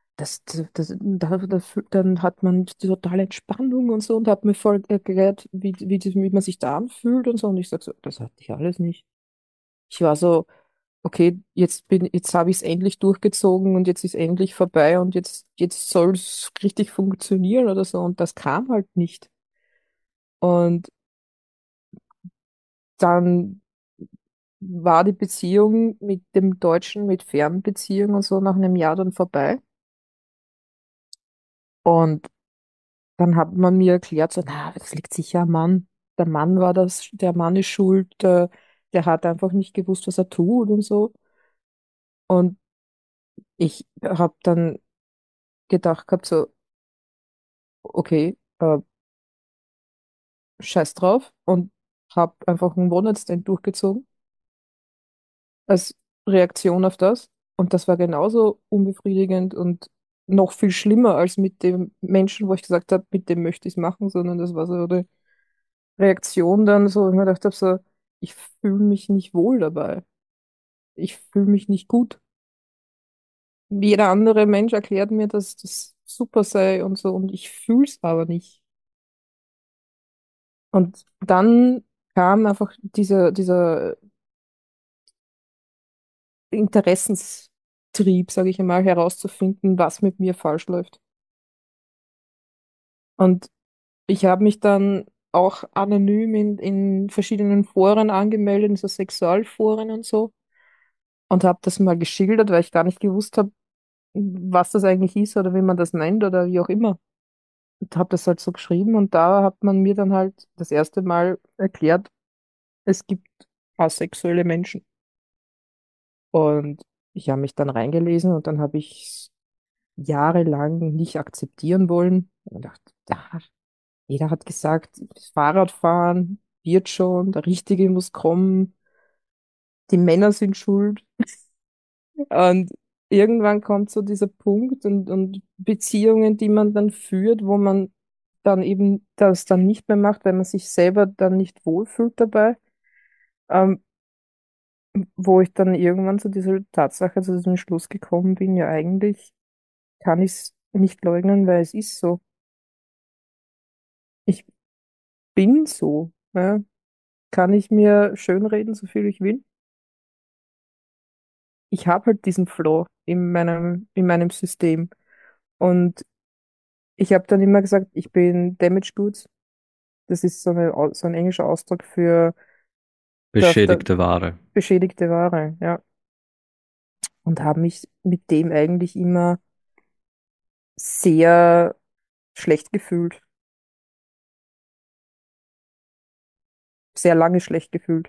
dann hat man die totale Entspannung und so und hat mir voll erklärt, wie man sich da anfühlt und so. Und ich sag so, das hatte ich alles nicht. Ich war so, okay, jetzt habe ich es endlich durchgezogen und jetzt ist endlich vorbei und jetzt soll es richtig funktionieren oder so. Und das kam halt nicht. Und dann war die Beziehung mit dem Deutschen, mit Fernbeziehung und so nach einem Jahr dann vorbei. Und dann hat man mir erklärt, so, na, das liegt sicher am Mann. Der Mann ist schuld, der hat einfach nicht gewusst, was er tut und so. Und ich habe dann gedacht gehabt, so, okay, scheiß drauf und habe einfach einen One-Night-Stand durchgezogen als Reaktion auf das. Und das war genauso unbefriedigend und noch viel schlimmer als mit dem Menschen, wo ich gesagt habe, mit dem möchte ich es machen, sondern das war so eine Reaktion dann so, wo ich mir gedacht habe, so, ich fühle mich nicht wohl dabei. Ich fühle mich nicht gut. Jeder andere Mensch erklärt mir, dass das super sei und so, und ich fühle es aber nicht. Und dann kam einfach dieser Interessenstrieb, sage ich einmal, herauszufinden, was mit mir falsch läuft. Und ich habe mich dann auch anonym in verschiedenen Foren angemeldet, in so Sexualforen und so, und habe das mal geschildert, weil ich gar nicht gewusst habe, was das eigentlich ist oder wie man das nennt oder wie auch immer. Und habe das halt so geschrieben und da hat man mir dann halt das erste Mal erklärt, es gibt asexuelle Menschen. Und ich habe mich dann reingelesen und dann habe ich jahrelang nicht akzeptieren wollen. Und dachte, ja, jeder hat gesagt, Fahrradfahren wird schon, der Richtige muss kommen, die Männer sind schuld. Und irgendwann kommt so dieser Punkt und Beziehungen, die man dann führt, wo man dann eben das dann nicht mehr macht, weil man sich selber dann nicht wohlfühlt dabei, ähm, wo ich dann irgendwann zu dieser Tatsache, zu diesem Schluss gekommen bin, ja eigentlich kann ich es nicht leugnen, weil es ist so. Ich bin so. Ja. Kann ich mir schönreden, so viel ich will? Ich habe halt diesen Flow in meinem System. Und ich habe dann immer gesagt, ich bin Damaged Goods. Das ist so ein englischer Ausdruck für der Beschädigte Ware. beschädigte Ware, ja. Und habe mich mit dem eigentlich immer sehr schlecht gefühlt. Sehr lange schlecht gefühlt.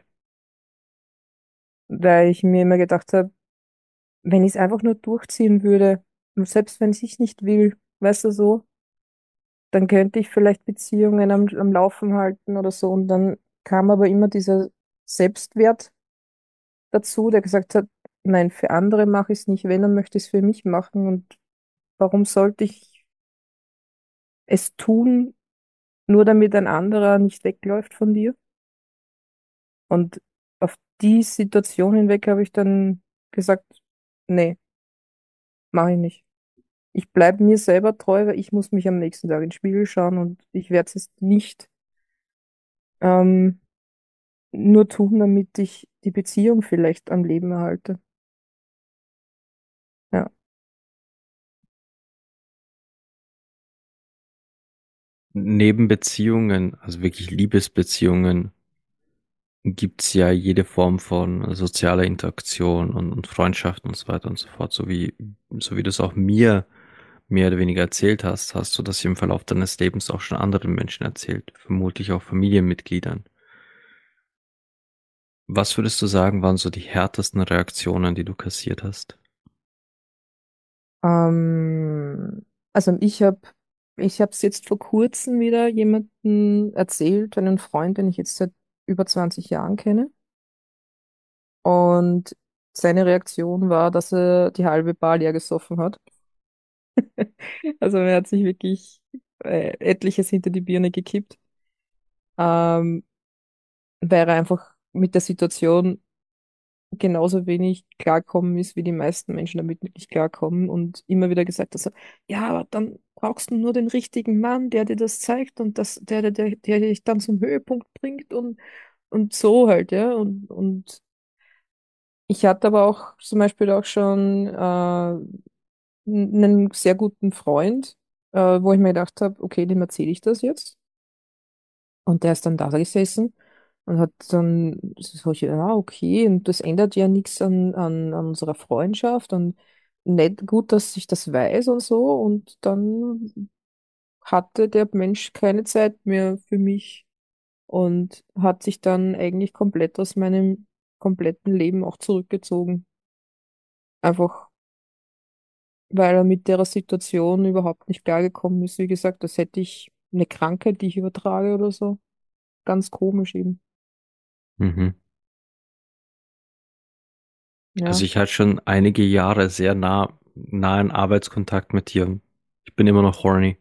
Weil ich mir immer gedacht habe, wenn ich es einfach nur durchziehen würde, und selbst wenn ich nicht will, weißt du so, dann könnte ich vielleicht Beziehungen am Laufen halten oder so. Und dann kam aber immer dieser Selbstwert dazu, der gesagt hat, nein, für andere mache ich es nicht, wenn, dann möchte ich es für mich machen. Und warum sollte ich es tun, nur damit ein anderer nicht wegläuft von dir? Und auf die Situation hinweg habe ich dann gesagt, nee, mache ich nicht. Ich bleibe mir selber treu, weil ich muss mich am nächsten Tag in den Spiegel schauen und ich werde es jetzt nicht ähm, nur tun, damit ich die Beziehung vielleicht am Leben erhalte. Ja. Neben Beziehungen, also wirklich Liebesbeziehungen, gibt's ja jede Form von sozialer Interaktion und Freundschaften und so weiter und so fort, so wie du es auch mir mehr oder weniger erzählt hast, hast du das im Verlauf deines Lebens auch schon anderen Menschen erzählt, vermutlich auch Familienmitgliedern. Was würdest du sagen, waren so die härtesten Reaktionen, die du kassiert hast? Also ich habe es jetzt vor kurzem wieder jemandem erzählt, einen Freund, den ich jetzt seit über 20 Jahren kenne. Und seine Reaktion war, dass er die halbe Bar leer gesoffen hat. Also er hat sich wirklich etliches hinter die Birne gekippt, ähm, weil er einfach mit der Situation genauso wenig klarkommen ist, wie die meisten Menschen damit nicht klarkommen und immer wieder gesagt hat, so, ja, aber dann brauchst du nur den richtigen Mann, der dir das zeigt und der dich dann zum Höhepunkt bringt und so halt, ja. Und ich hatte aber auch zum Beispiel auch schon einen sehr guten Freund, wo ich mir gedacht habe, okay, dem erzähle ich das jetzt. Und der ist dann da gesessen und hat dann so, ja, okay, und das ändert ja nichts an unserer Freundschaft und nicht gut, dass ich das weiß und so. Und dann hatte der Mensch keine Zeit mehr für mich und hat sich dann eigentlich komplett aus meinem kompletten Leben auch zurückgezogen. Einfach, weil er mit der Situation überhaupt nicht klargekommen ist. Wie gesagt, das hätte ich eine Krankheit, die ich übertrage oder so. Ganz komisch eben. Mhm. Also Ja. ich hatte schon einige Jahre sehr nahen Arbeitskontakt mit dir. Ich bin immer noch horny.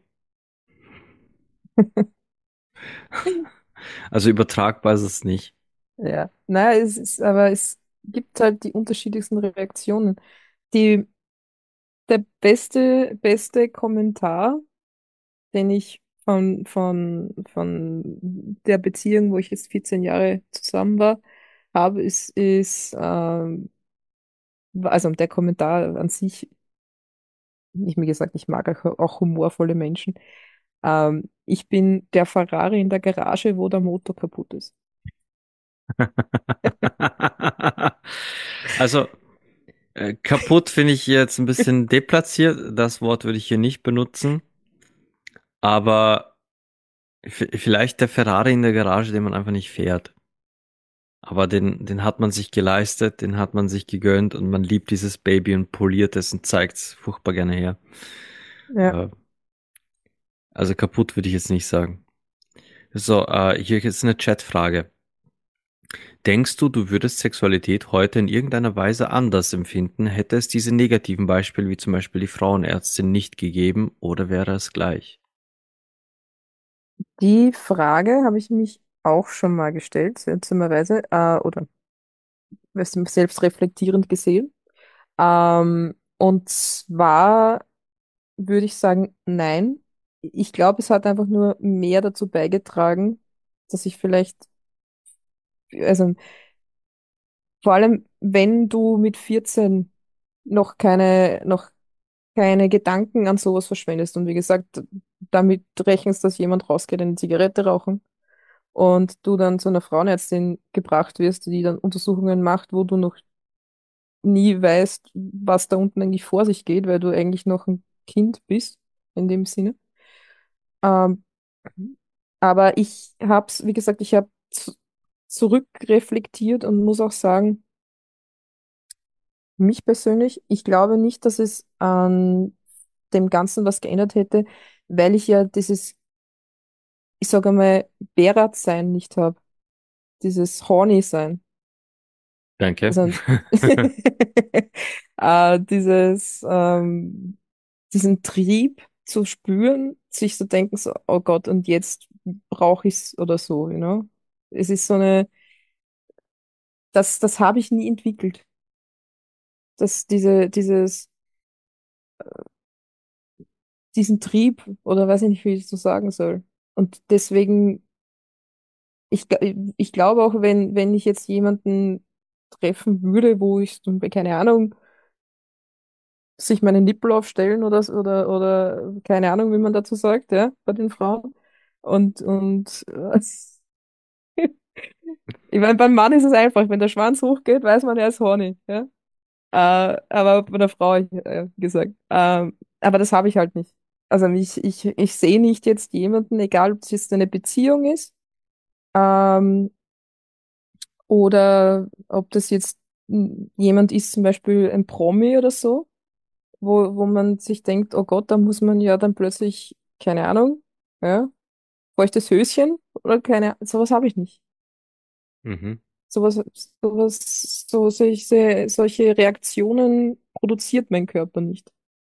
Also übertragbar ist es nicht. Ja, naja, aber es gibt halt die unterschiedlichsten Reaktionen. Die, der beste Kommentar, den ich von der Beziehung, wo ich jetzt 14 Jahre zusammen war, habe, also der Kommentar an sich, ich mir gesagt, ich mag auch humorvolle Menschen. Ich bin der Ferrari in der Garage, wo der Motor kaputt ist. Also kaputt finde ich jetzt ein bisschen deplatziert. Das Wort würde ich hier nicht benutzen. Aber vielleicht der Ferrari in der Garage, den man einfach nicht fährt. Aber den hat man sich geleistet, den hat man sich gegönnt und man liebt dieses Baby und poliert es und zeigt es furchtbar gerne her. Ja. Äh, also kaputt würde ich jetzt nicht sagen. So, hier ist eine Chatfrage. Denkst du, du würdest Sexualität heute in irgendeiner Weise anders empfinden, hätte es diese negativen Beispiele wie zum Beispiel die Frauenärztin nicht gegeben oder wäre es gleich? Die Frage habe ich mich auch schon mal gestellt, seltsamerweise, oder selbst reflektierend gesehen. Und zwar würde ich sagen, nein. Ich glaube, es hat einfach nur mehr dazu beigetragen, dass ich vielleicht, also vor allem, wenn du mit 14 noch keine Gedanken an sowas verschwendest und wie gesagt, damit rechnest, dass jemand rausgeht, eine Zigarette rauchen und du dann zu einer Frauenärztin gebracht wirst, die dann Untersuchungen macht, wo du noch nie weißt, was da unten eigentlich vor sich geht, weil du eigentlich noch ein Kind bist, in dem Sinne. Ähm, aber ich hab's, wie gesagt, ich habe zurückreflektiert und muss auch sagen, mich persönlich, ich glaube nicht, dass es an dem Ganzen was geändert hätte, weil ich ja dieses, ich sage mal, Berat-Sein nicht habe, dieses Horny-Sein. Danke. Also dieses, diesen Trieb zu spüren, sich zu denken, so, oh Gott, und jetzt brauche ich's oder so, you know? Es ist so eine, das habe ich nie entwickelt. Dieses, diesen Trieb, oder weiß ich nicht, wie ich das so sagen soll. Und deswegen, ich glaube auch, wenn ich jetzt jemanden treffen würde, wo ich, keine Ahnung, sich meine Nippel aufstellen oder keine Ahnung, wie man dazu sagt, ja, bei den Frauen. Und ich meine, beim Mann ist es einfach, wenn der Schwanz hochgeht, weiß man, er ist horny, ja. Aber bei der Frau, wie gesagt. Aber das habe ich halt nicht. Also ich sehe nicht jetzt jemanden, egal ob es jetzt eine Beziehung ist, ähm, oder ob das jetzt jemand ist, zum Beispiel ein Promi oder so, wo man sich denkt, oh Gott, da muss man ja dann plötzlich, keine Ahnung, ja, feuchtes Höschen oder keine, sowas habe ich nicht. Mhm. Solche Reaktionen produziert mein Körper nicht.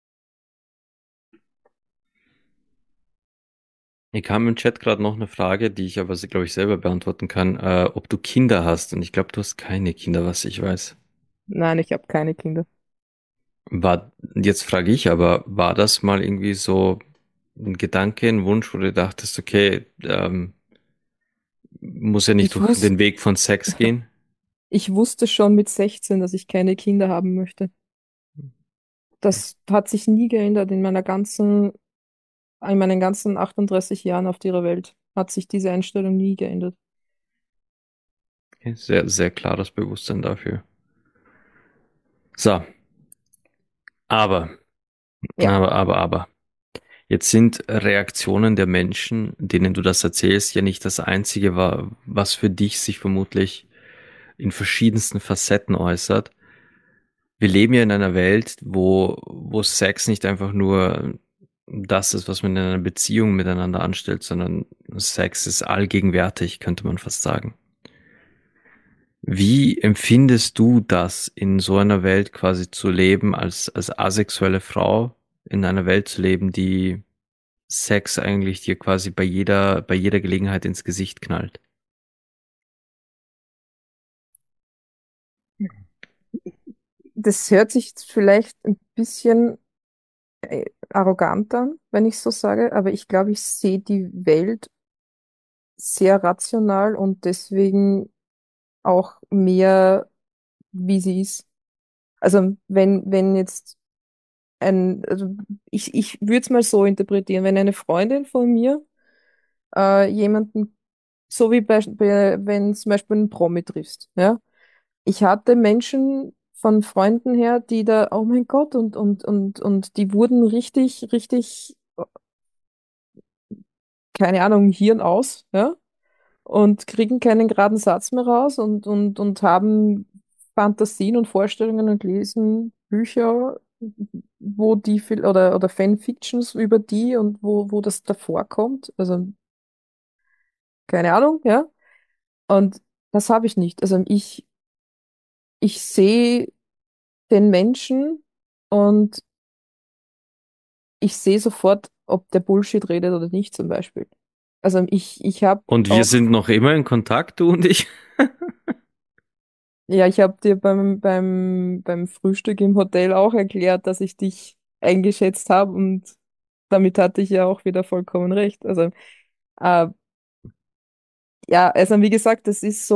Hier kam im Chat gerade noch eine Frage, die ich aber, glaube ich, selber beantworten kann, ob du Kinder hast. Und ich glaube, du hast keine Kinder, was ich weiß. Nein, ich habe keine Kinder. Jetzt frage ich aber, war das mal irgendwie so ein Gedanke, ein Wunsch, wo du dachtest, okay, muss ja nicht Ich durch wus den Weg von Sex gehen? Ich wusste schon mit 16, dass ich keine Kinder haben möchte. Okay. Das hat sich nie geändert in meinen ganzen 38 Jahren auf dieser Welt. Hat sich diese Einstellung nie geändert. Okay. Sehr, sehr klares Bewusstsein dafür. So, aber, Ja. aber. Jetzt sind Reaktionen der Menschen, denen du das erzählst, ja nicht das Einzige, was für dich sich vermutlich in verschiedensten Facetten äußert. Wir leben ja in einer Welt, wo Sex nicht einfach nur das ist, was man in einer Beziehung miteinander anstellt, sondern Sex ist allgegenwärtig, könnte man fast sagen. Wie empfindest du das, in so einer Welt quasi zu leben, als asexuelle Frau, in einer Welt zu leben, die Sex eigentlich dir quasi bei jeder Gelegenheit ins Gesicht knallt? Das hört sich vielleicht ein bisschen arrogant an, wenn ich so sage, aber ich glaube, ich sehe die Welt sehr rational und deswegen auch mehr, wie sie ist. Also wenn jetzt also ich würde es mal so interpretieren, wenn eine Freundin von mir jemanden, so wie wenn zum Beispiel einen Promi triffst, ja. Ich hatte Menschen von Freunden her, die da, oh mein Gott, und die wurden richtig, keine Ahnung, Hirn aus, ja, und kriegen keinen geraden Satz mehr raus und haben Fantasien und Vorstellungen und lesen Bücher, wo die oder Fanfictions über die und wo das davor kommt. Also, keine Ahnung, ja. Und das habe ich nicht. Also ich sehe den Menschen und ich sehe sofort, ob der Bullshit redet oder nicht, zum Beispiel. Also ich habe Und wir auch, sind noch immer in Kontakt, du und ich. ja, ich habe dir beim Frühstück im Hotel auch erklärt, dass ich dich eingeschätzt habe und damit hatte ich ja auch wieder vollkommen recht. Also, äh, ja, also wie gesagt, das ist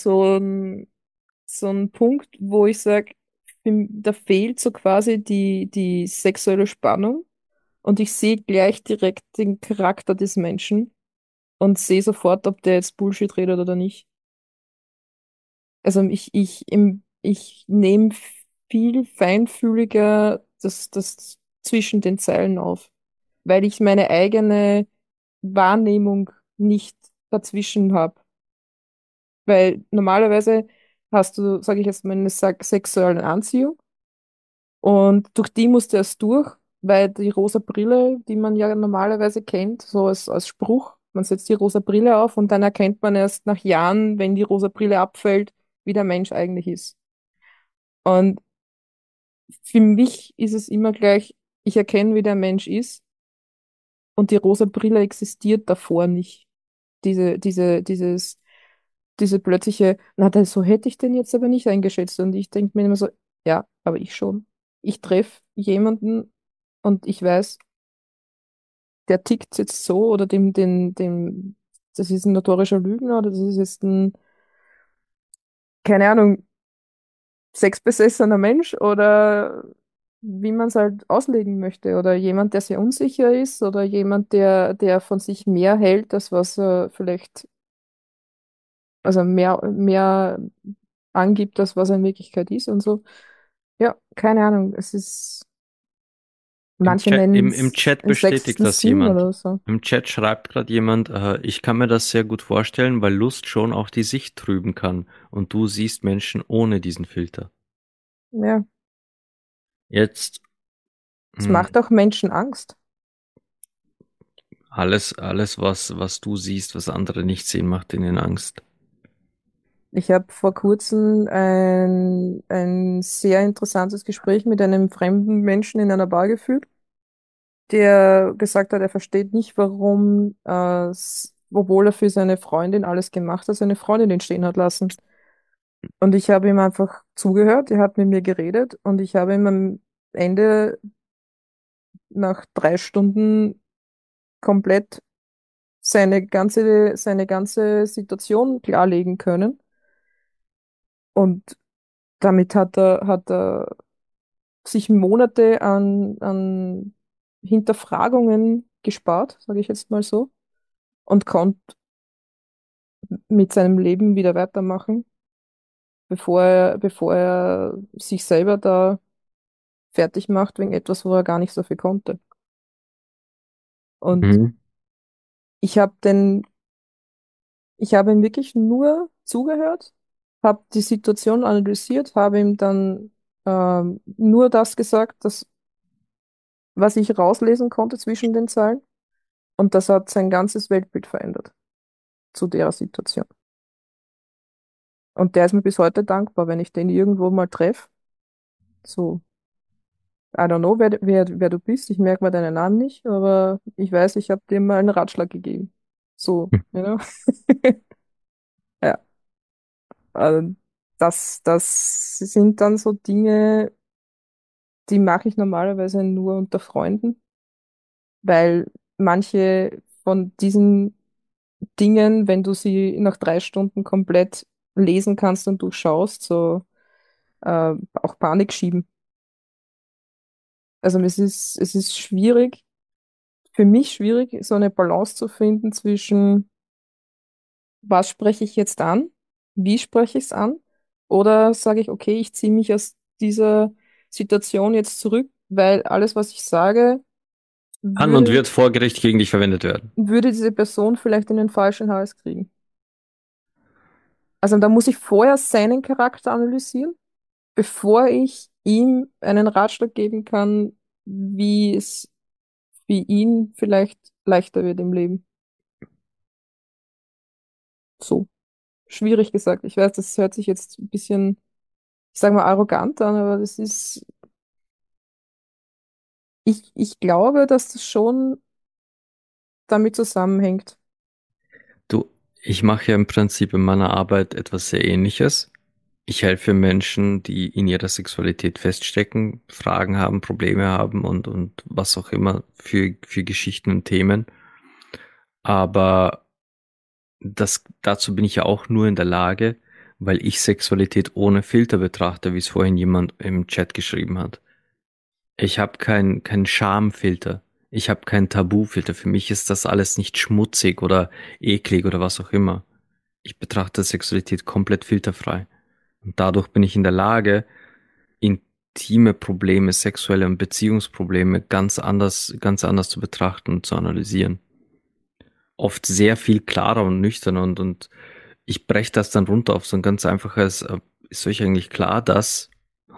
so ein Punkt, wo ich sage, da fehlt so quasi die sexuelle Spannung und ich sehe gleich direkt den Charakter des Menschen und sehe sofort, ob der jetzt Bullshit redet oder nicht. Also ich nehme viel feinfühliger das zwischen den Zeilen auf, weil ich meine eigene Wahrnehmung nicht dazwischen habe. Weil normalerweise hast du, sage ich jetzt mal, eine sexuelle Anziehung und durch die musst du erst durch, weil die rosa Brille, die man ja normalerweise kennt, so als Spruch, man setzt die rosa Brille auf und dann erkennt man erst nach Jahren, wenn die rosa Brille abfällt, wie der Mensch eigentlich ist. Und für mich ist es immer gleich, ich erkenne, wie der Mensch ist und die rosa Brille existiert davor nicht. Diese plötzliche, na, so hätte ich den jetzt aber nicht eingeschätzt. Und ich denke mir immer so, ja, aber ich schon. Ich treffe jemanden und ich weiß, der tickt jetzt so oder das ist ein notorischer Lügner oder das ist jetzt ein, keine Ahnung, sexbesessener Mensch oder wie man es halt auslegen möchte. Oder jemand, der sehr unsicher ist oder jemand, der von sich mehr hält, als was er vielleicht, also mehr angibt, als was er in Wirklichkeit ist und so. Ja, keine Ahnung. Es ist, manche nennen Im es Chat einen bestätigt sechsten das Sinn jemand. oder so. Im Chat schreibt gerade jemand, ich kann mir das sehr gut vorstellen, weil Lust schon auch die Sicht trüben kann und du siehst Menschen ohne diesen Filter. Ja, Jetzt, es mh, macht auch Menschen Angst. alles, was du siehst, was andere nicht sehen, macht ihnen Angst. Ich habe vor kurzem ein sehr interessantes Gespräch mit einem fremden Menschen in einer Bar geführt, der gesagt hat, er versteht nicht, warum, obwohl er für seine Freundin alles gemacht hat, seine Freundin den stehen hat lassen. Und ich habe ihm einfach zugehört, er hat mit mir geredet und ich habe ihm am Ende nach 3 Stunden komplett seine ganze Situation klarlegen können. Und damit hat er sich Monate an Hinterfragungen gespart, sage ich jetzt mal so, und konnte mit seinem Leben wieder weitermachen, bevor er sich selber da fertig macht wegen etwas, wo er gar nicht so viel konnte. Und Mhm. ich habe den, ich habe ihm wirklich nur zugehört, habe die Situation analysiert, habe ihm dann nur das gesagt, was ich rauslesen konnte zwischen den Zeilen. Und das hat sein ganzes Weltbild verändert zu der Situation. Und der ist mir bis heute dankbar, wenn ich den irgendwo mal treffe. So, I don't know, wer du bist. Ich merke mal deinen Namen nicht, aber ich weiß, ich habe dir mal einen Ratschlag gegeben. So, you know? Ja, also das sind dann so Dinge, die mache ich normalerweise nur unter Freunden, weil manche von diesen Dingen, wenn du sie nach 3 Stunden komplett lesen kannst und durchschaust, so auch Panik schieben. Also es ist schwierig, für mich schwierig, so eine Balance zu finden zwischen, was spreche ich jetzt an, wie spreche ich es an, oder sage ich, okay, ich ziehe mich aus dieser Situation jetzt zurück, weil alles, was ich sage, Kann und würde, wird vor Gericht gegen dich verwendet werden. würde diese Person vielleicht in den falschen Hals kriegen. Also da muss ich vorher seinen Charakter analysieren, bevor ich ihm einen Ratschlag geben kann, wie es für ihn vielleicht leichter wird im Leben. So, schwierig gesagt. Ich weiß, das hört sich jetzt ein bisschen, ich sag mal, arrogant an, aber das ist, ich glaube, dass das schon damit zusammenhängt. Ich mache ja im Prinzip in meiner Arbeit etwas sehr Ähnliches. Ich helfe Menschen, die in ihrer Sexualität feststecken, Fragen haben, Probleme haben und was auch immer für Geschichten und Themen. Aber dazu bin ich ja auch nur in der Lage, weil ich Sexualität ohne Filter betrachte, wie es vorhin jemand im Chat geschrieben hat. Ich habe keinen Schamfilter. Ich habe keinen Tabufilter. Für mich ist das alles nicht schmutzig oder eklig oder was auch immer. Ich betrachte Sexualität komplett filterfrei. Und dadurch bin ich in der Lage, intime Probleme, sexuelle und Beziehungsprobleme ganz anders zu betrachten und zu analysieren. Oft sehr viel klarer und nüchterner und ich breche das dann runter auf so ein ganz einfaches, ist euch eigentlich klar, dass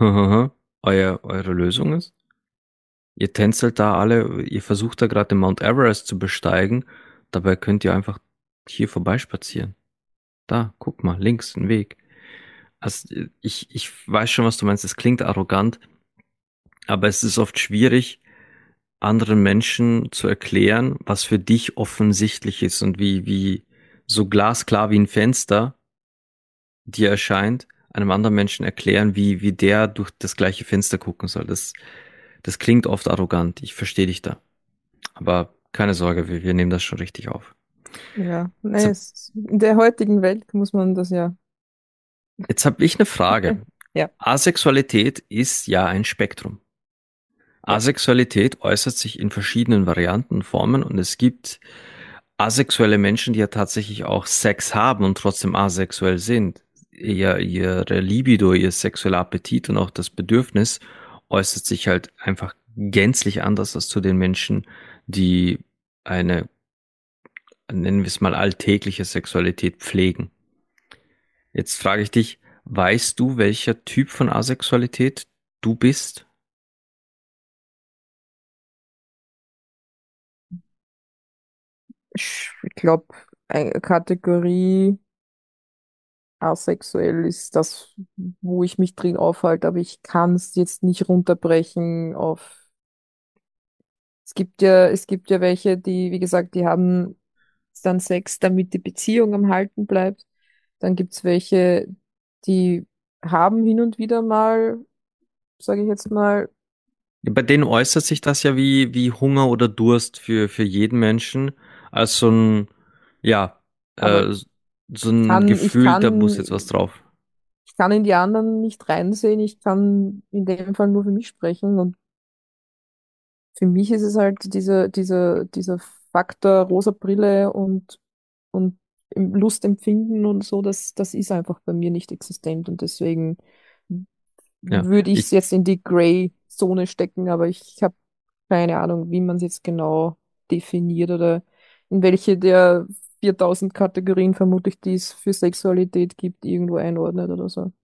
eure Lösung ist? Ihr tänzelt da alle, ihr versucht da gerade den Mount Everest zu besteigen, dabei könnt ihr einfach hier vorbeispazieren. Da, guck mal, links, ein Weg. Also ich weiß schon, was du meinst, es klingt arrogant, aber es ist oft schwierig, anderen Menschen zu erklären, was für dich offensichtlich ist und wie so glasklar wie ein Fenster dir erscheint, einem anderen Menschen erklären, wie der durch das gleiche Fenster gucken soll. Das klingt oft arrogant. Ich verstehe dich da. Aber keine Sorge, wir nehmen das schon richtig auf. Ja, Jetzt nee, hab, in der heutigen Welt muss man das ja. jetzt hab ich eine Frage. Ja, Asexualität ist ja ein Spektrum. ja. Asexualität äußert sich in verschiedenen Varianten und Formen und es gibt asexuelle Menschen, die ja tatsächlich auch Sex haben und trotzdem asexuell sind. Ihre Libido, ihr sexueller Appetit und auch das Bedürfnis äußert sich halt einfach gänzlich anders als zu den Menschen, die eine, nennen wir es mal, alltägliche Sexualität pflegen. Jetzt frage ich dich, weißt du, welcher Typ von Asexualität du bist? Ich glaube, Kategorie asexuell ist das, wo ich mich drin aufhalte, aber ich kann es jetzt nicht runterbrechen auf. Es gibt ja welche, die, wie gesagt, die haben dann Sex, damit die Beziehung am Halten bleibt. Dann gibt's welche, die haben hin und wieder mal, sage ich jetzt mal, Ja, bei denen äußert sich das ja wie Hunger oder Durst für jeden Menschen als so ein, ja, aber äh, so ich ein kann, ich Gefühl, da muss kann, jetzt was drauf. ich kann in die anderen nicht reinsehen. Ich kann in dem Fall nur für mich sprechen. Und für mich ist es halt dieser Faktor rosa Brille und im Lustempfinden und so, das ist einfach bei mir nicht existent. Und deswegen Ja, würde ich es ich, jetzt in die Gray-Zone stecken, aber ich habe keine Ahnung, wie man es jetzt genau definiert oder in welche der 4000 Kategorien vermutlich, die es für Sexualität gibt, irgendwo einordnet oder so.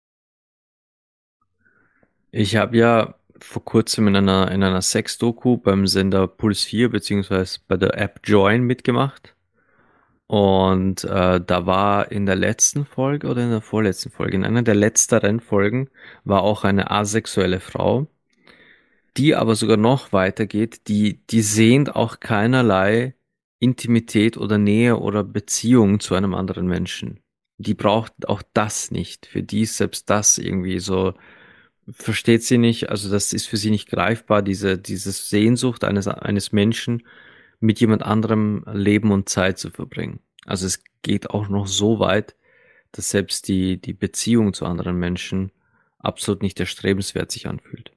ich habe ja vor kurzem in einer Sex-Doku beim Sender Puls 4 beziehungsweise bei der App Join mitgemacht. Und da war in der letzten Folge oder in der vorletzten Folge, in einer der letzteren Folgen, war auch eine asexuelle Frau, die aber sogar noch weitergeht, die sehnt auch keinerlei Intimität oder Nähe oder Beziehung zu einem anderen Menschen. Die braucht auch das nicht. Für die ist selbst das irgendwie so, versteht sie nicht, also das ist für sie nicht greifbar, diese Sehnsucht eines Menschen mit jemand anderem Leben und Zeit zu verbringen. Also es geht auch noch so weit, dass selbst die Beziehung zu anderen Menschen absolut nicht erstrebenswert sich anfühlt.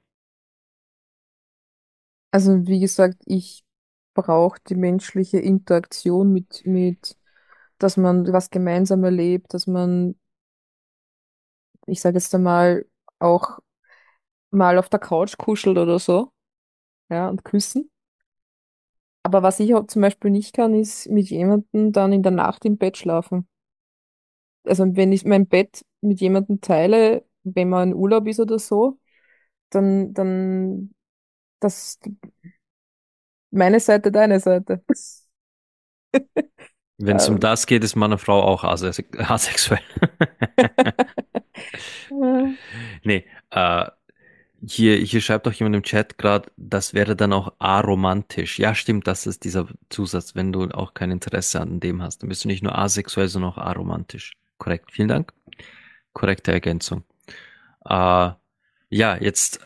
Also wie gesagt, ich brauche die menschliche Interaktion dass man was gemeinsam erlebt, dass man, ich sage jetzt einmal, auch mal auf der Couch kuschelt oder so, ja, und küssen. Aber was ich auch zum Beispiel nicht kann, ist mit jemandem dann in der Nacht im Bett schlafen. Also wenn ich mein Bett mit jemandem teile, wenn man in Urlaub ist oder so, dann das meine Seite, deine Seite. Wenn es um Ähm, das geht, ist meine Frau auch asexuell. äh, Nee, Hier schreibt auch jemand im Chat gerade, das wäre dann auch aromantisch. Ja, stimmt, das ist dieser Zusatz, wenn du auch kein Interesse an dem hast. Dann bist du nicht nur asexuell, sondern auch aromantisch. Korrekt, vielen Dank. Korrekte Ergänzung. Äh, ja, jetzt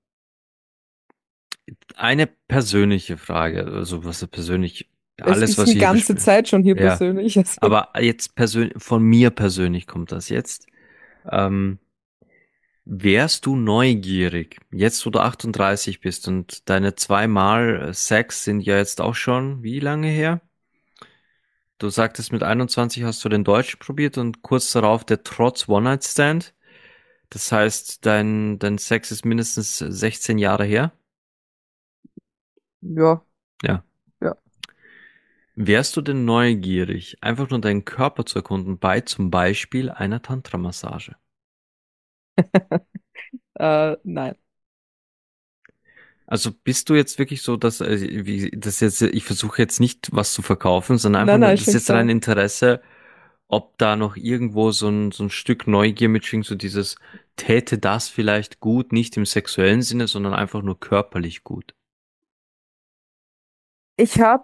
eine persönliche Frage, also was ist persönlich, Es alles, ist was die wir hier ganze besprechen. Zeit schon hier Ja, persönlich. Also. aber jetzt persönlich, von mir persönlich kommt das jetzt. Ähm, Wärst du neugierig, jetzt wo du 38 bist und deine zweimal Sex sind ja jetzt auch schon wie lange her? Du sagtest, mit 21 hast du den Deutschen probiert und kurz darauf der Trotz One-Night-Stand. Das heißt, dein Sex ist mindestens 16 Jahre her? Ja, Ja. ja. Wärst du denn neugierig, einfach nur deinen Körper zu erkunden bei zum Beispiel einer Tantra-Massage? Nein. Also bist du jetzt wirklich so, dass, wie, das jetzt, ich versuche jetzt nicht was zu verkaufen, sondern einfach Nein, nur, nein, das ist schon jetzt rein klar. Interesse, ob da noch irgendwo so ein Stück Neugier mitschwingt, so dieses, täte das vielleicht gut, nicht im sexuellen Sinne, sondern einfach nur körperlich gut. Ich habe,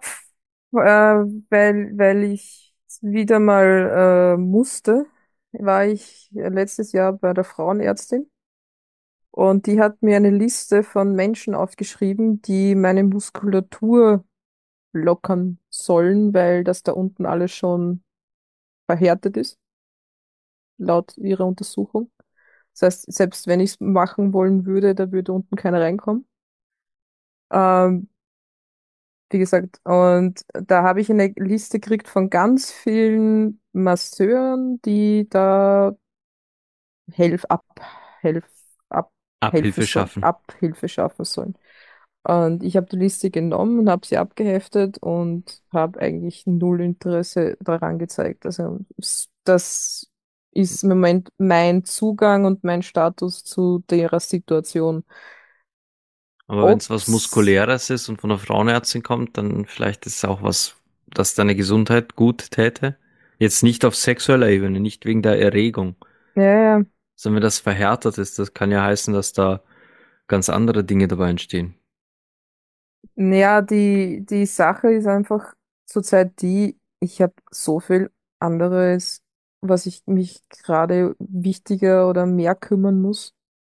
weil ich wieder mal musste, war ich letztes Jahr bei der Frauenärztin und die hat mir eine Liste von Menschen aufgeschrieben, die meine Muskulatur lockern sollen, weil das da unten alles schon verhärtet ist, laut ihrer Untersuchung. Das heißt, selbst wenn ich es machen wollen würde, da würde unten keiner reinkommen. Ähm, Wie gesagt, und da habe ich eine Liste gekriegt von ganz vielen Masseuren, die da Helf, Helf, Abhilfe Abhilfe sollen, schaffen. Abhilfe schaffen sollen. Und ich habe die Liste genommen und habe sie abgeheftet und habe eigentlich null Interesse daran gezeigt. Also das ist im Moment mein Zugang und mein Status zu der Situation. Aber wenn es was Ob's, Muskuläres ist und von einer Frauenärztin kommt, dann vielleicht ist es auch was, das deine Gesundheit gut täte. Jetzt nicht auf sexueller Ebene, nicht wegen der Erregung, ja, ja. sondern wenn das verhärtet ist, das kann ja heißen, dass da ganz andere Dinge dabei entstehen. Ja, die Sache ist einfach zurzeit die, ich habe so viel anderes, was ich mich gerade wichtiger oder mehr kümmern muss,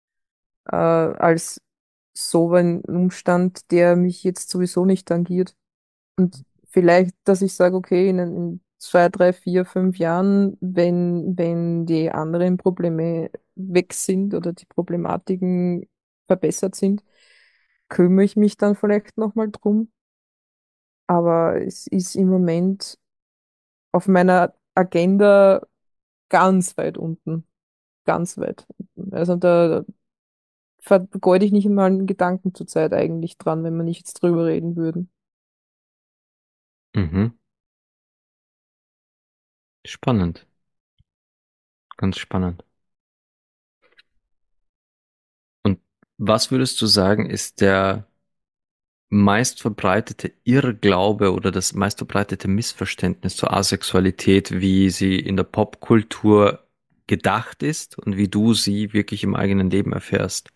als so ein Umstand, der mich jetzt sowieso nicht tangiert. Und vielleicht, dass ich sage, okay, in 2, 3, 4, 5 Jahren, wenn die anderen Probleme weg sind oder die Problematiken verbessert sind, kümmere ich mich dann vielleicht nochmal drum. Aber es ist im Moment auf meiner Agenda ganz weit unten. Ganz weit unten. Also da vergeude ich nicht mal einen Gedanken zurzeit eigentlich dran, wenn wir nicht jetzt drüber reden würden. Mhm. Spannend. Ganz spannend. Und was würdest du sagen, ist der meist verbreitete Irrglaube oder das meist verbreitete Missverständnis zur Asexualität, wie sie in der Popkultur gedacht ist und wie du sie wirklich im eigenen Leben erfährst?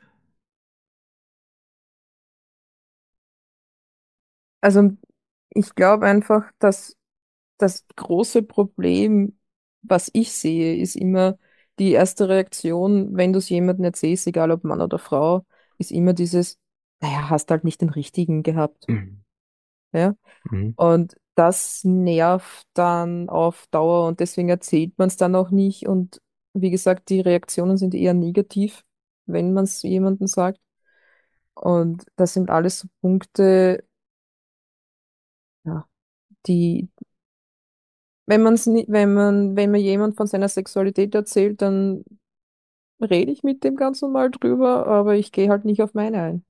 Also ich glaube einfach, dass das große Problem, was ich sehe, ist immer die erste Reaktion, wenn du es jemandem erzählst, egal ob Mann oder Frau, ist immer dieses, naja, hast halt nicht den richtigen gehabt. Mhm. Ja? Mhm. Und das nervt dann auf Dauer und deswegen erzählt man es dann auch nicht. Und wie gesagt, die Reaktionen sind eher negativ, wenn man es jemandem sagt. Und das sind alles so Punkte, ja, die, wenn man es nicht, wenn mir jemand von seiner Sexualität erzählt, dann rede ich mit dem ganz normal drüber, aber ich gehe halt nicht auf meine ein.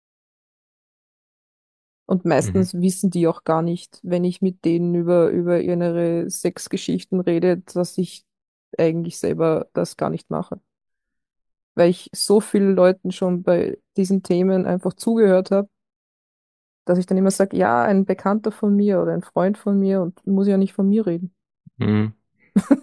Und Mhm. meistens wissen die auch gar nicht, wenn ich mit denen über ihre Sexgeschichten rede, dass ich eigentlich selber das gar nicht mache. Weil ich so vielen Leuten schon bei diesen Themen einfach zugehört habe, dass ich dann immer sage, ja, ein Bekannter von mir oder ein Freund von mir und muss ja nicht von mir reden. Mhm.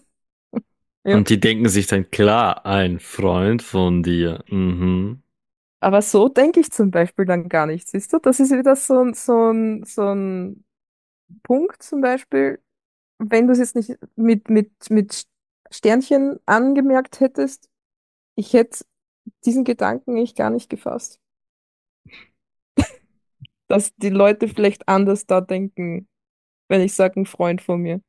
Ja, Und die denken sich dann, klar, ein Freund von dir. Mhm. Aber so denke ich zum Beispiel dann gar nicht, siehst du? Das ist wieder so ein Punkt zum Beispiel, wenn du es jetzt nicht mit Sternchen angemerkt hättest, ich hätte diesen Gedanken echt gar nicht gefasst, dass die Leute vielleicht anders da denken, wenn ich sage, ein Freund von mir.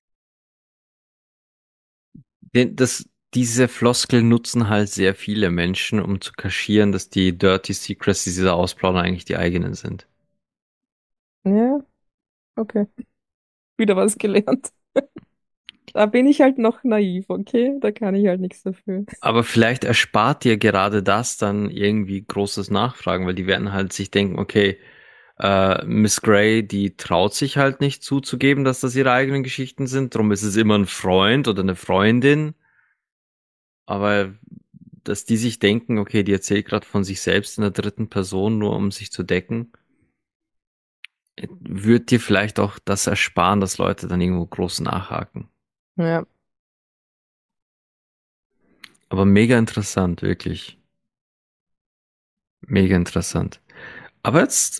Diese Floskel nutzen halt sehr viele Menschen, um zu kaschieren, dass die Dirty Secrets, die sie da ausplaudern, eigentlich die eigenen sind. Ja, okay. Wieder was gelernt. Da bin ich halt noch naiv, okay? Da kann ich halt nichts dafür. Aber vielleicht erspart dir gerade das dann irgendwie großes Nachfragen, weil die werden halt sich denken, okay, Miss Grey, die traut sich halt nicht zuzugeben, dass das ihre eigenen Geschichten sind. Darum ist es immer ein Freund oder eine Freundin. Aber dass die sich denken, okay, die erzählt gerade von sich selbst in der dritten Person, nur um sich zu decken, wird dir vielleicht auch das ersparen, dass Leute dann irgendwo groß nachhaken. Ja. Aber mega interessant, wirklich. Mega interessant. Aber jetzt,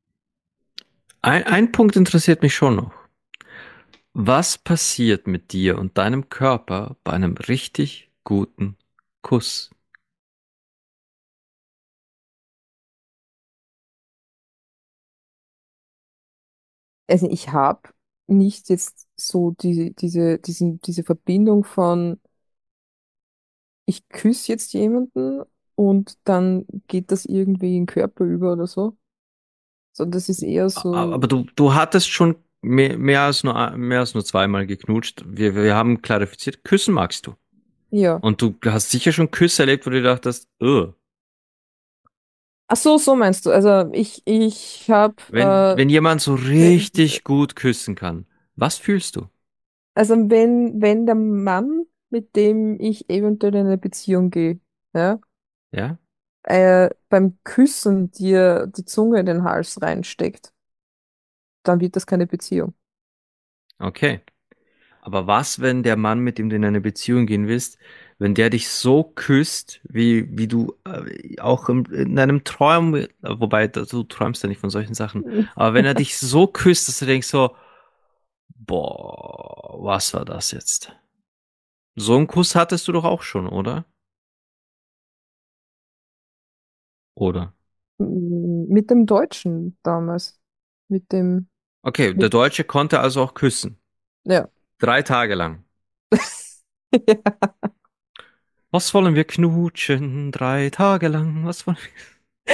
ein Punkt interessiert mich schon noch. Was passiert mit dir und deinem Körper bei einem richtig guten Kuss? Also ich habe nicht jetzt so diese Verbindung von, ich küsse jetzt jemanden und dann geht das irgendwie in den Körper über oder so. Sondern das ist eher Aber so, du hattest schon mehr als nur zweimal geknutscht. Wir haben klarifiziert, küssen magst du. ja. Und du hast sicher schon Küsse erlebt, wo du dachtest, Ach so, so meinst du. Also ich habe, wenn jemand so wenn, richtig gut küssen kann, was fühlst du? also wenn der Mann, mit dem ich eventuell in eine Beziehung gehe, ja, Ja? beim Küssen dir die Zunge in den Hals reinsteckt, dann wird das keine Beziehung. Okay. Aber was, wenn der Mann, mit dem du in eine Beziehung gehen willst, wenn der dich so küsst, wie du auch in einem Traum, wobei du träumst ja nicht von solchen Sachen, aber wenn er dich so küsst, dass du denkst so, boah, was war das jetzt? So einen Kuss hattest du doch auch schon, oder? Oder? Mit dem Deutschen damals. Mit dem, Okay, der mit, Deutsche konnte also auch küssen. ja. 3 Tage lang. Ja. Was wollen wir knutschen? 3 Tage lang. Was wollen wir?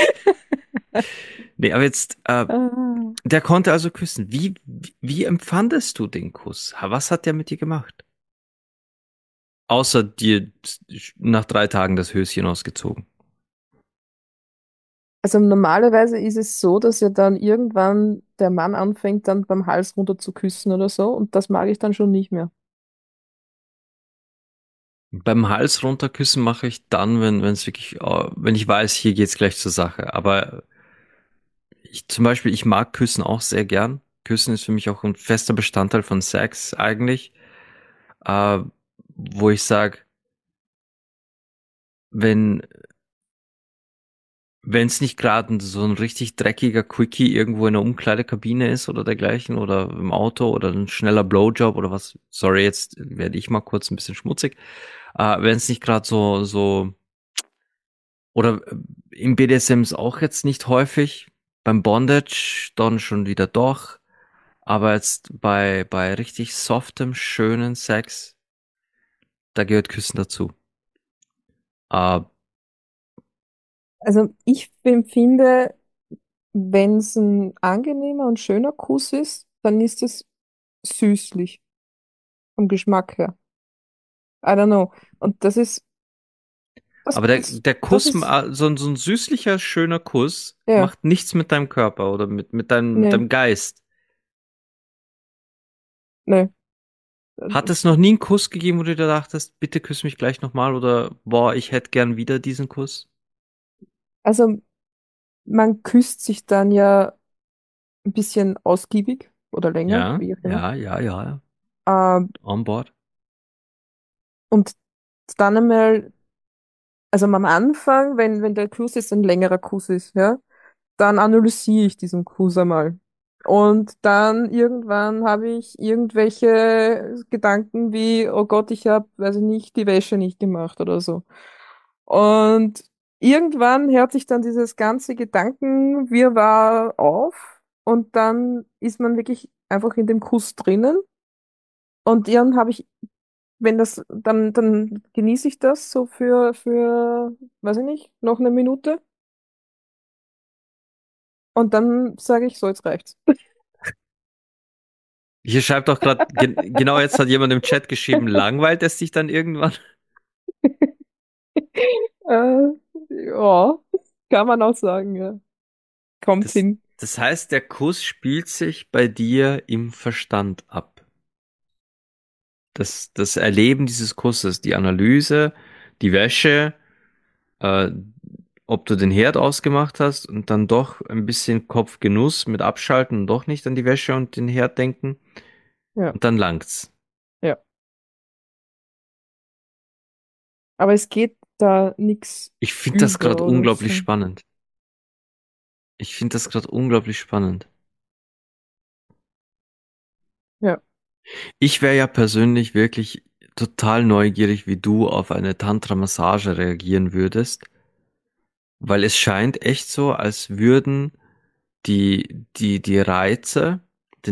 Nee, aber jetzt, Ah. der konnte also küssen. Wie empfandest du den Kuss? Was hat der mit dir gemacht? Außer dir nach 3 Tagen das Höschen ausgezogen. Also normalerweise ist es so, dass ja dann irgendwann der Mann anfängt, dann beim Hals runter zu küssen oder so. Und das mag ich dann schon nicht mehr. Beim Hals runterküssen mache ich dann, wenn es wirklich, wenn ich weiß, hier geht's gleich zur Sache. Aber zum Beispiel, ich mag Küssen auch sehr gern. Küssen ist für mich auch ein fester Bestandteil von Sex eigentlich, äh, wo ich sage, wenn wenn es nicht gerade so ein richtig dreckiger Quickie irgendwo in der Umkleidekabine ist oder dergleichen oder im Auto oder ein schneller Blowjob oder was. Sorry, jetzt werde ich mal kurz ein bisschen schmutzig. Wenn es nicht gerade so oder im BDSM ist auch jetzt nicht häufig. Beim Bondage dann schon wieder doch. Aber jetzt bei richtig softem, schönen Sex, da gehört Küssen dazu. Äh, Also ich empfinde, wenn es ein angenehmer und schöner Kuss ist, dann ist es süßlich vom Geschmack her. I don't know. Und das, aber der, das, der das Kuss, ist, so ein süßlicher, schöner Kuss ja, macht nichts mit deinem Körper oder mit ne, deinem Geist. ne. Hat es noch nie einen Kuss gegeben, wo du dir dachtest, bitte küss mich gleich nochmal oder boah, ich hätte gern wieder diesen Kuss? Also man küsst sich dann ja ein bisschen ausgiebig oder länger, Ja, wie auch immer. ja, ja, ja. Ähm, On board. und dann einmal Also am Anfang, wenn der Kuss jetzt ein längerer Kuss ist, ja, dann analysiere ich diesen Kuss einmal. Und dann irgendwann habe ich irgendwelche Gedanken wie, oh Gott, ich habe, weiß ich nicht, die Wäsche nicht gemacht oder so. Und irgendwann hört sich dann dieses ganze Gedankenwirrwarr auf und dann ist man wirklich einfach in dem Kuss drinnen. Und dann habe ich, wenn das, dann genieße ich das so weiß ich nicht, noch eine Minute. Und dann sage ich, so, jetzt reicht's. Hier schreibt doch gerade, genau jetzt hat jemand im Chat geschrieben, langweilt es dich dann irgendwann? Äh, ja, kann man auch sagen, ja. Kommt Das, hin. das heißt, der Kuss spielt sich bei dir im Verstand ab. Das Erleben dieses Kusses, die Analyse, die Wäsche, äh, ob du den Herd ausgemacht hast und dann doch ein bisschen Kopfgenuss mit Abschalten und doch nicht an die Wäsche und den Herd denken Ja, und dann langt's. ja. Aber es geht da nichts Ich finde das über gerade oder unglaublich so. spannend. Ich finde das gerade unglaublich spannend. Ja. Ich wäre ja persönlich wirklich total neugierig, wie du auf eine Tantra-Massage reagieren würdest, weil es scheint echt so, als würden die Reize,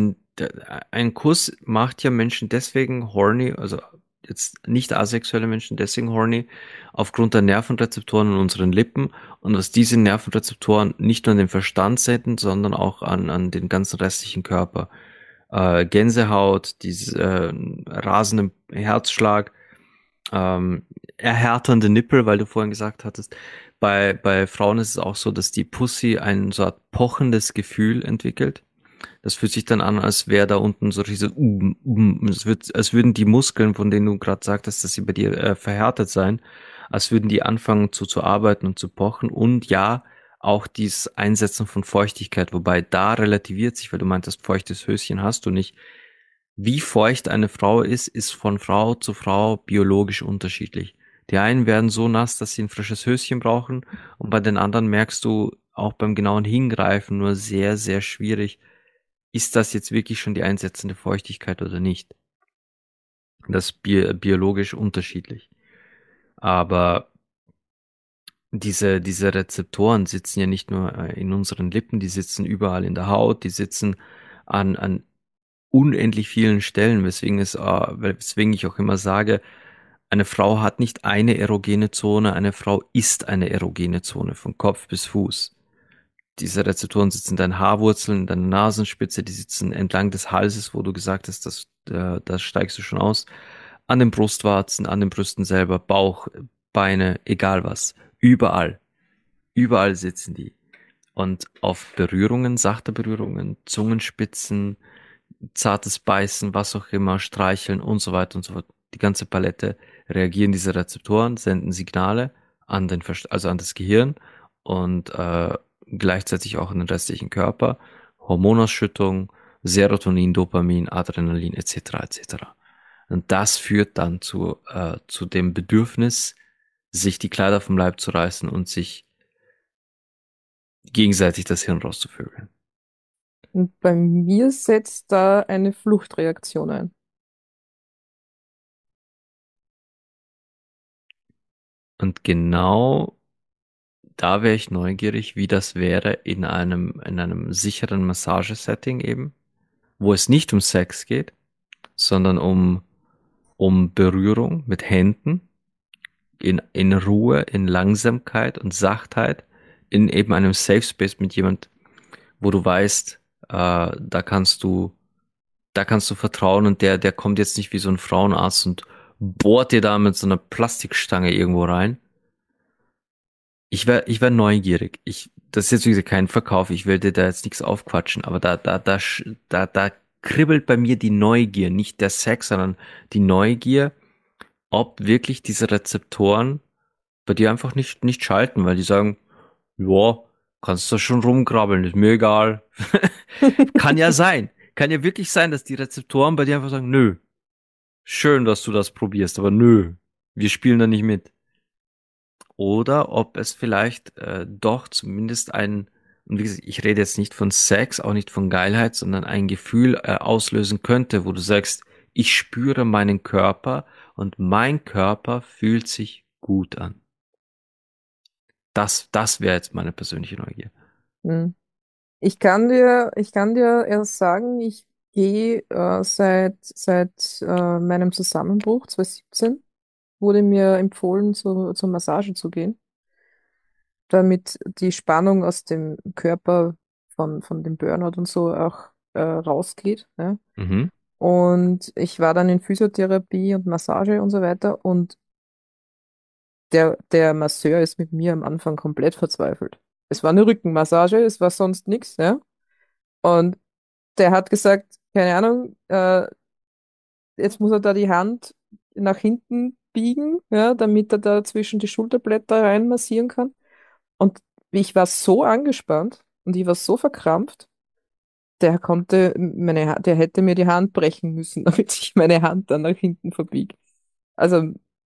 ein Kuss macht ja Menschen deswegen horny, also jetzt nicht asexuelle Menschen deswegen horny, aufgrund der Nervenrezeptoren in unseren Lippen und dass diese Nervenrezeptoren nicht nur an den Verstand senden, sondern auch an den ganzen restlichen Körper. Gänsehaut, dieses rasende Herzschlag, ähm, erhärternde Nippel, weil du vorhin gesagt hattest, bei Frauen ist es auch so, dass die Pussy ein so Art pochendes Gefühl entwickelt. Das fühlt sich dann an, als wäre da unten so diese, es wird, als würden die Muskeln, von denen du gerade sagtest, dass sie bei dir verhärtet seien, als würden die anfangen zu arbeiten und zu pochen und ja, auch dieses Einsetzen von Feuchtigkeit, wobei da relativiert sich, weil du meintest, feuchtes Höschen hast du nicht. Wie feucht eine Frau ist, ist von Frau zu Frau biologisch unterschiedlich. Die einen werden so nass, dass sie ein frisches Höschen brauchen, und bei den anderen merkst du auch beim genauen Hingreifen nur sehr, sehr schwierig, ist das jetzt wirklich schon die einsetzende Feuchtigkeit oder nicht. Das ist biologisch unterschiedlich. Aber diese Rezeptoren sitzen ja nicht nur in unseren Lippen, die sitzen überall in der Haut, die sitzen an unendlich vielen Stellen, weswegen ich auch immer sage, eine Frau hat nicht eine erogene Zone, eine Frau ist eine erogene Zone von Kopf bis Fuß. Diese Rezeptoren sitzen in deinen Haarwurzeln, in deiner Nasenspitze, die sitzen entlang des Halses, wo du gesagt hast, da steigst du schon aus, an den Brustwarzen, an den Brüsten selber, Bauch, Beine, egal was. Überall. Überall sitzen die. Und auf Berührungen, sachte Berührungen, Zungenspitzen, zartes Beißen, was auch immer, Streicheln und so weiter und so fort. Die ganze Palette reagieren diese Rezeptoren, senden Signale an also an das Gehirn und gleichzeitig auch an den restlichen Körper. Hormonausschüttung, Serotonin, Dopamin, Adrenalin etc. etc. Und das führt dann zu dem Bedürfnis, sich die Kleider vom Leib zu reißen und sich gegenseitig das Hirn rauszuvögeln. Und bei mir setzt da eine Fluchtreaktion ein. Und genau da wäre ich neugierig, wie das wäre in einem sicheren Massagesetting eben, wo es nicht um Sex geht, sondern um Berührung mit Händen, in Ruhe, in Langsamkeit und Sachtheit, in eben einem Safe Space mit jemand, wo du weißt, da kannst du vertrauen und der kommt jetzt nicht wie so ein Frauenarzt und bohrt dir da mit so einer Plastikstange irgendwo rein. Ich wär neugierig. Das ist jetzt wie gesagt kein Verkauf. Ich will dir da jetzt nichts aufquatschen, aber da kribbelt bei mir die Neugier, nicht der Sex, sondern die Neugier, ob wirklich diese Rezeptoren bei dir einfach nicht schalten, weil die sagen, ja, kannst du schon rumkrabbeln, ist mir egal. Kann ja sein. Kann ja wirklich sein, dass die Rezeptoren bei dir einfach sagen, nö, schön, dass du das probierst, aber nö, wir spielen da nicht mit. oder ob es vielleicht doch zumindest und wie gesagt, ich rede jetzt nicht von Sex, auch nicht von Geilheit, sondern ein Gefühl auslösen könnte, wo du sagst, ich spüre meinen Körper und mein Körper fühlt sich gut an. Das wäre jetzt meine persönliche Neugier. Hm. Ich kann dir erst sagen, ich gehe seit meinem Zusammenbruch 2017, wurde mir empfohlen, zur Massage zu gehen, damit die Spannung aus dem Körper von dem Burnout und so auch rausgeht. Ja? Mhm. Und ich war dann in Physiotherapie und Massage und so weiter. Und der Masseur ist mit mir am Anfang komplett verzweifelt. Es war eine Rückenmassage, es war sonst nichts, ja. Und der hat gesagt, keine Ahnung, jetzt muss er da die Hand nach hinten biegen, ja, damit er da zwischen die Schulterblätter rein massieren kann. Und ich war so angespannt und ich war so verkrampft, der hätte mir die Hand brechen müssen, damit ich meine Hand dann nach hinten verbiege. Also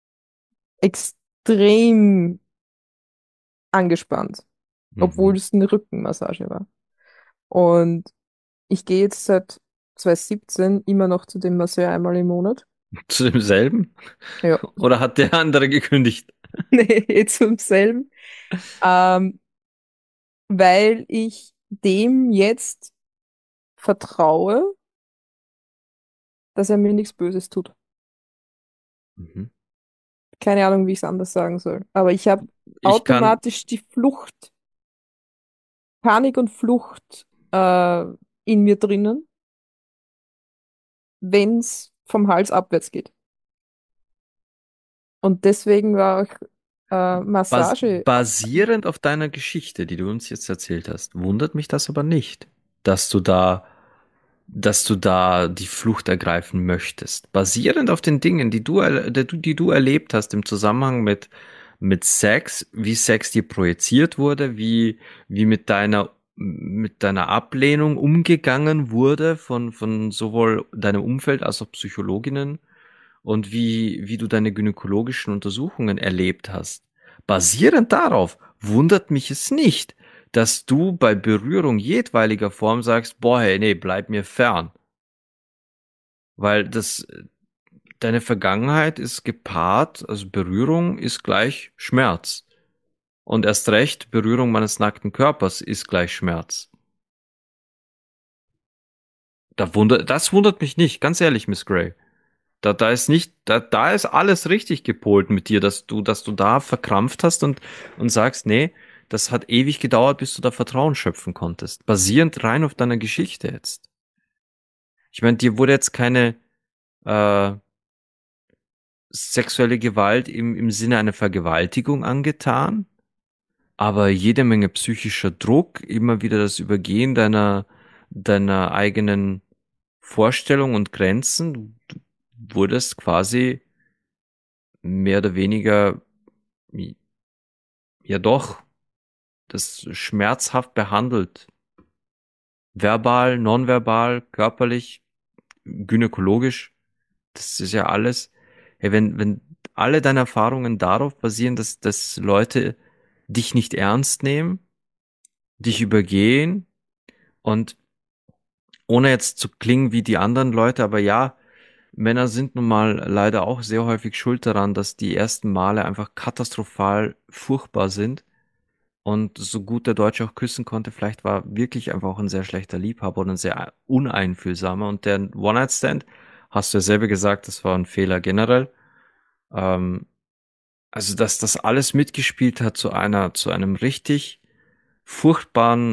extrem angespannt, obwohl Mhm. es eine Rückenmassage war. Und ich gehe jetzt seit 2017 immer noch zu dem Masseur einmal im Monat. Zu demselben? Ja, Oder hat der andere gekündigt? nee, zum selben. Ähm, weil ich dem jetzt vertraue, dass er mir nichts Böses tut. Mhm. Keine Ahnung, wie ich es anders sagen soll. Aber ich habe Ich kann, automatisch die Flucht, Panik und Flucht in mir drinnen, wenn es vom Hals abwärts geht. Und deswegen war auch Massage. basierend auf deiner Geschichte, die du uns jetzt erzählt hast, wundert mich das aber nicht, dass du da, dass du da die Flucht ergreifen möchtest. Basierend auf den Dingen, die du erlebt hast im Zusammenhang mit Sex, wie Sex dir projiziert wurde, wie mit deiner Ablehnung umgegangen wurde von sowohl deinem Umfeld als auch Psychologinnen und wie du deine gynäkologischen Untersuchungen erlebt hast. Basierend darauf wundert mich es nicht, dass du bei Berührung jedweiliger Form sagst, boah, hey, nee, bleib mir fern. Weil deine Vergangenheit ist gepaart, also Berührung ist gleich Schmerz. Und erst recht, Berührung meines nackten Körpers ist gleich Schmerz. Das wundert mich nicht, ganz ehrlich, Miss Gray. Da ist nicht, da ist alles richtig gepolt mit dir, dass du da verkrampft hast und sagst, nee, das hat ewig gedauert, bis du da Vertrauen schöpfen konntest. Basierend rein auf deiner Geschichte jetzt. Ich meine, dir wurde jetzt keine äh, sexuelle Gewalt im Sinne einer Vergewaltigung angetan, aber jede Menge psychischer Druck, immer wieder das Übergehen deiner eigenen Vorstellung und Grenzen. Du wurdest quasi mehr oder weniger, ja doch, das schmerzhaft behandelt. Verbal, nonverbal, körperlich, gynäkologisch. Das ist ja alles. Hey, wenn alle deine Erfahrungen darauf basieren, dass Leute dich nicht ernst nehmen, dich übergehen und ohne jetzt zu klingen wie die anderen Leute, aber ja, Männer sind nun mal leider auch sehr häufig schuld daran, dass die ersten Male einfach katastrophal furchtbar sind. Und so gut der Deutsche auch küssen konnte, vielleicht war wirklich einfach auch ein sehr schlechter Liebhaber und ein sehr uneinfühlsamer. Und der One-Night-Stand, hast du ja selber gesagt, das war ein Fehler generell. Ähm, also, dass das alles mitgespielt hat zu einem richtig furchtbaren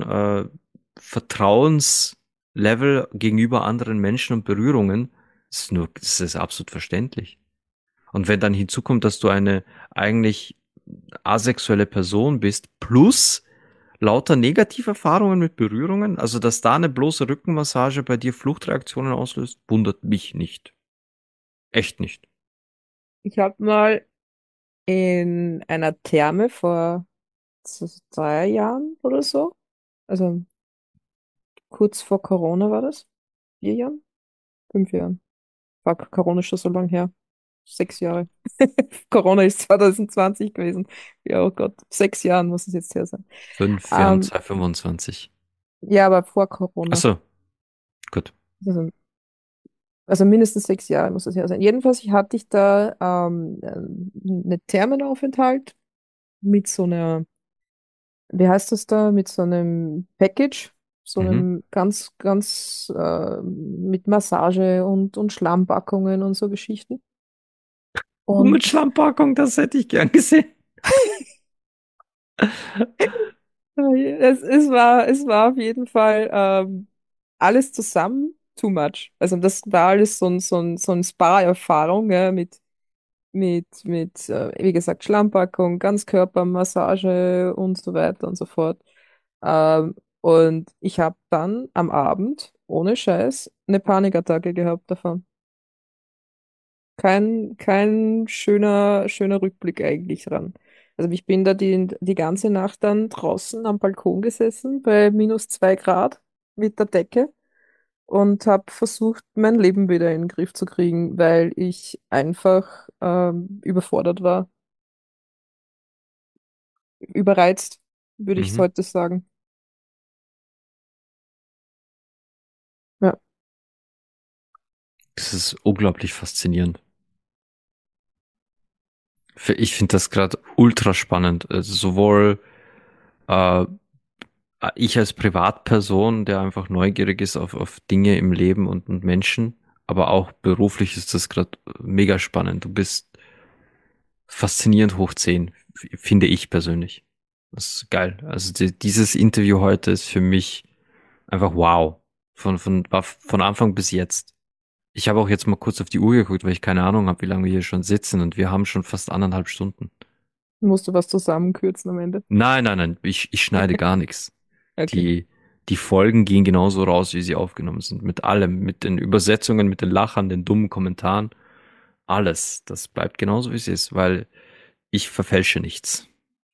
Vertrauenslevel gegenüber anderen Menschen und Berührungen, das ist absolut verständlich. Und wenn dann hinzukommt, dass du eine eigentlich asexuelle Person bist, plus lauter Negativerfahrungen mit Berührungen, also dass da eine bloße Rückenmassage bei dir Fluchtreaktionen auslöst, wundert mich nicht. Echt nicht. Ich habe mal in einer Therme vor 3 Jahren oder so, also kurz vor Corona war das, 4 Jahren, 5 Jahren, war Corona schon so lang her. 6 Jahre. Corona ist 2020 gewesen. Ja, oh Gott, 6 Jahren muss es jetzt her sein. 5, wir haben Ähm, 2025. ja, aber vor Ach Corona. so, gut. Also, also mindestens 6 Jahre muss es her sein. Jedenfalls hatte ich da eine Thermenaufenthalt mit so einer, wie heißt das da, mit so einem Package, so Mhm. einem ganz mit Massage und Schlammpackungen und so Geschichten. Mit Und Schlammpackung, das hätte ich gern gesehen. es war auf jeden Fall alles zusammen too much. Also das war alles so ein Spa-Erfahrung, ja, mit wie gesagt, Schlammpackung, Ganzkörpermassage und so weiter und so fort. Und ich habe dann am Abend, ohne Scheiß, eine Panikattacke gehabt davon. Kein schöner Rückblick eigentlich dran. Also ich bin da die ganze Nacht dann draußen am Balkon gesessen bei -2 Grad mit der Decke und habe versucht, mein Leben wieder in den Griff zu kriegen, weil ich einfach überfordert war. Überreizt, würde ich Mhm. heute sagen. Ja, Das ist unglaublich faszinierend. Ich finde das gerade ultra spannend. Also sowohl äh, ich als Privatperson, der einfach neugierig ist auf Dinge im Leben und Menschen, aber auch beruflich ist das gerade mega spannend. Du bist faszinierend hoch 10, finde ich persönlich. Das ist geil. Also dieses Interview heute ist für mich einfach wow. War von Anfang bis jetzt. Ich habe auch jetzt mal kurz auf die Uhr geguckt, weil ich keine Ahnung habe, wie lange wir hier schon sitzen und wir haben schon fast 1,5 Stunden. musst du was zusammenkürzen am Ende. Nein, ich schneide gar nichts. Okay, Die, die Folgen gehen genauso raus, wie sie aufgenommen sind. Mit allem, mit den Übersetzungen, mit den Lachern, den dummen Kommentaren. Alles. Das bleibt genauso, wie es ist, weil ich verfälsche nichts.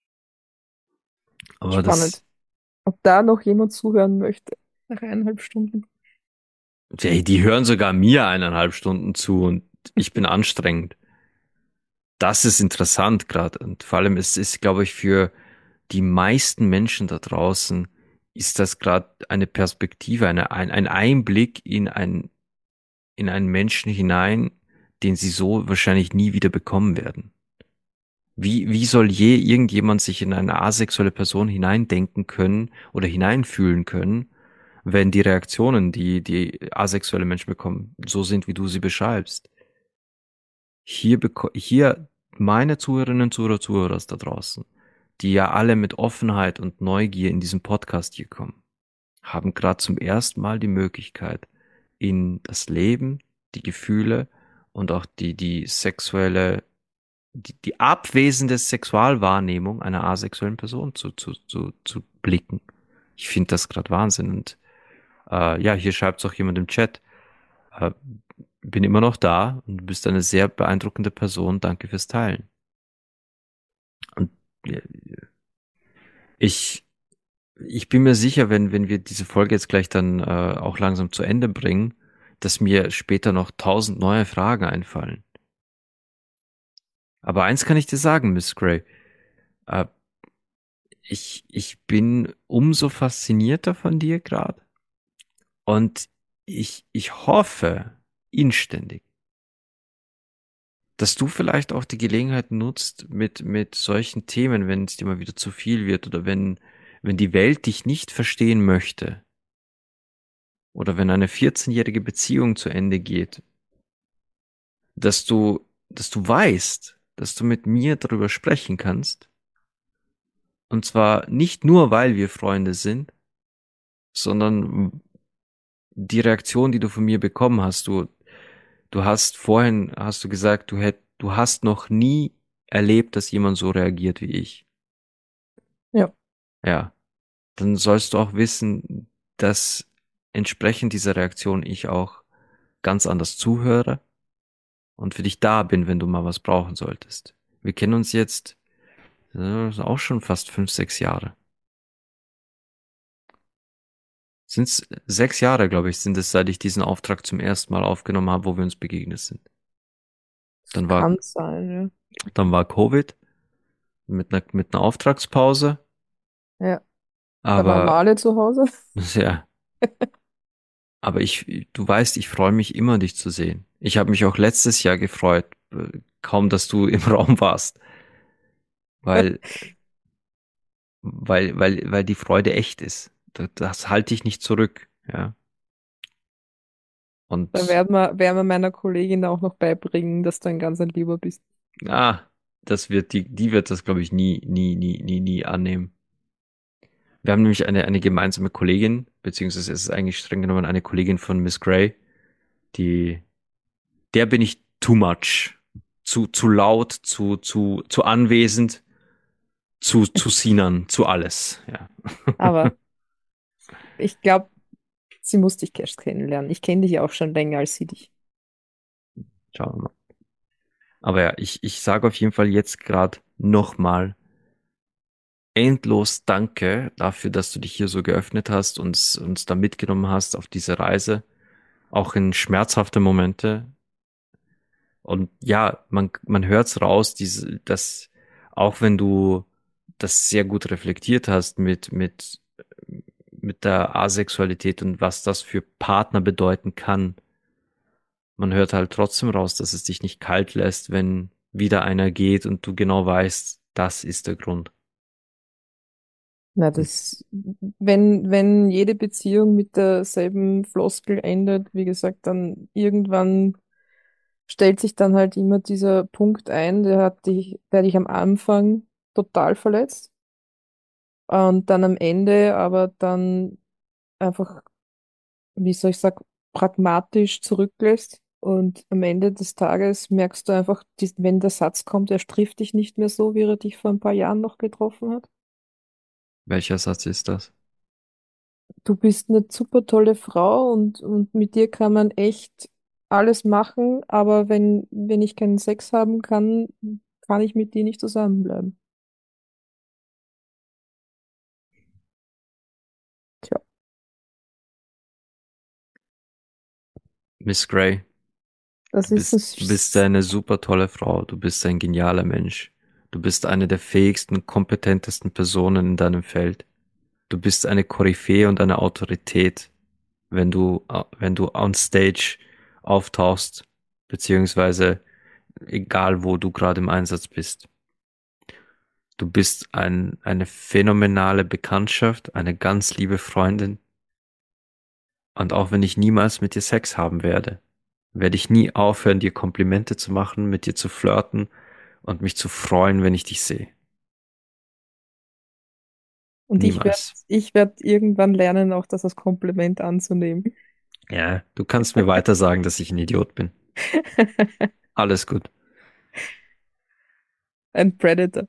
Aber spannend. das, Ob da noch jemand zuhören möchte nach 1,5 Stunden. die hören sogar mir 1,5 Stunden zu und ich bin anstrengend. Das ist interessant gerade. Und vor allem ist, glaube ich, für die meisten Menschen da draußen ist das gerade eine Perspektive, ein Einblick in einen Menschen hinein, den sie so wahrscheinlich nie wieder bekommen werden. Wie soll je irgendjemand sich in eine asexuelle Person hineindenken können oder hineinfühlen können, wenn die Reaktionen, die asexuelle Menschen bekommen, so sind, wie du sie beschreibst? Hier meine Zuhörerinnen und Zuhörer da draußen, die ja alle mit Offenheit und Neugier in diesen Podcast hier kommen, haben gerade zum ersten Mal die Möglichkeit, in das Leben, die Gefühle und auch die abwesende Sexualwahrnehmung einer asexuellen Person zu blicken. Ich finde das gerade Wahnsinn. Und ja, hier schreibt es auch jemand im Chat. Äh, bin immer noch da und du bist eine sehr beeindruckende Person. Danke fürs Teilen. Und äh, ich, ich bin mir sicher, wenn wir diese Folge jetzt gleich dann auch langsam zu Ende bringen, dass mir später noch 1.000 neue Fragen einfallen. Aber eins kann ich dir sagen, Miss Gray. Äh, ich bin umso faszinierter von dir gerade und ich hoffe inständig, dass du vielleicht auch die Gelegenheit nutzt mit solchen Themen, wenn es dir mal wieder zu viel wird oder wenn die Welt dich nicht verstehen möchte oder wenn eine 14-jährige Beziehung zu Ende geht, dass du weißt, dass du mit mir darüber sprechen kannst. Und zwar nicht nur, weil wir Freunde sind, sondern die Reaktion, die du von mir bekommen hast. Du hast vorhin, hast du gesagt, du hast noch nie erlebt, dass jemand so reagiert wie ich. Ja, Ja, dann sollst du auch wissen, dass entsprechend dieser Reaktion ich auch ganz anders zuhöre und für dich da bin, wenn du mal was brauchen solltest. Wir kennen uns jetzt auch schon fast 5, 6 Jahre. Sind es 6 Jahre, glaube ich, sind es, seit ich diesen Auftrag zum ersten Mal aufgenommen habe, wo wir uns begegnet sind. Dann war, Kann sein, dann war Covid mit einer ja. Auftragspause. Ja, da waren wir Aber, alle zu Hause. ja, aber du weißt, ich freue mich immer, dich zu sehen. Ich habe mich auch letztes Jahr gefreut, kaum, dass du im Raum warst, weil, weil die Freude echt ist. Das halte ich nicht zurück, ja. Da Und, werden wir meiner Kollegin auch noch beibringen, dass du ein ganz ein Lieber bist. ah, die wird das, glaube ich, nie annehmen. Wir haben nämlich eine gemeinsame Kollegin, beziehungsweise es ist eigentlich streng genommen eine Kollegin von Miss Grey, die, der bin ich too much. Zu laut, zu anwesend, zu Sinan, zu alles, ja. Aber ich glaube, sie muss dich erst kennenlernen. Ich kenne dich ja auch schon länger als sie dich. Schauen wir mal. Aber ja, ich sage auf jeden Fall jetzt gerade nochmal endlos Danke dafür, dass du dich hier so geöffnet hast, uns da mitgenommen hast auf diese Reise, auch in schmerzhafte Momente. Und ja, man hört's raus, dass auch wenn du das sehr gut reflektiert hast mit der Asexualität und was das für Partner bedeuten kann, man hört halt trotzdem raus, dass es dich nicht kalt lässt, wenn wieder einer geht und du genau weißt, das ist der Grund. Na, Und wenn jede Beziehung mit derselben Floskel endet, wie gesagt, dann irgendwann stellt sich dann halt immer dieser Punkt ein, der dich am Anfang total verletzt und dann am Ende aber dann einfach, wie soll ich sagen, pragmatisch zurücklässt. Und am Ende des Tages merkst du einfach, wenn der Satz kommt, er trifft dich nicht mehr so, wie er dich vor ein paar Jahren noch getroffen hat. welcher Satz ist das? Du bist eine super tolle Frau und mit dir kann man echt alles machen, aber wenn ich keinen Sex haben kann, kann ich mit dir nicht zusammenbleiben. Tja, Miss Grey, das ist du bist es. eine super tolle Frau, du bist ein genialer Mensch. Du bist eine der fähigsten, kompetentesten Personen in deinem Feld. Du bist eine Koryphäe und eine Autorität, wenn du on stage auftauchst, beziehungsweise egal wo du gerade im Einsatz bist. Du bist eine phänomenale Bekanntschaft, eine ganz liebe Freundin. Und auch wenn ich niemals mit dir Sex haben werde, werde ich nie aufhören, dir Komplimente zu machen, mit dir zu flirten und mich zu freuen, wenn ich dich sehe. Und Niemals. ich werd irgendwann lernen, auch das als Kompliment anzunehmen. Ja, du kannst mir weiter sagen, dass ich ein Idiot bin. Alles gut. Ein Predator,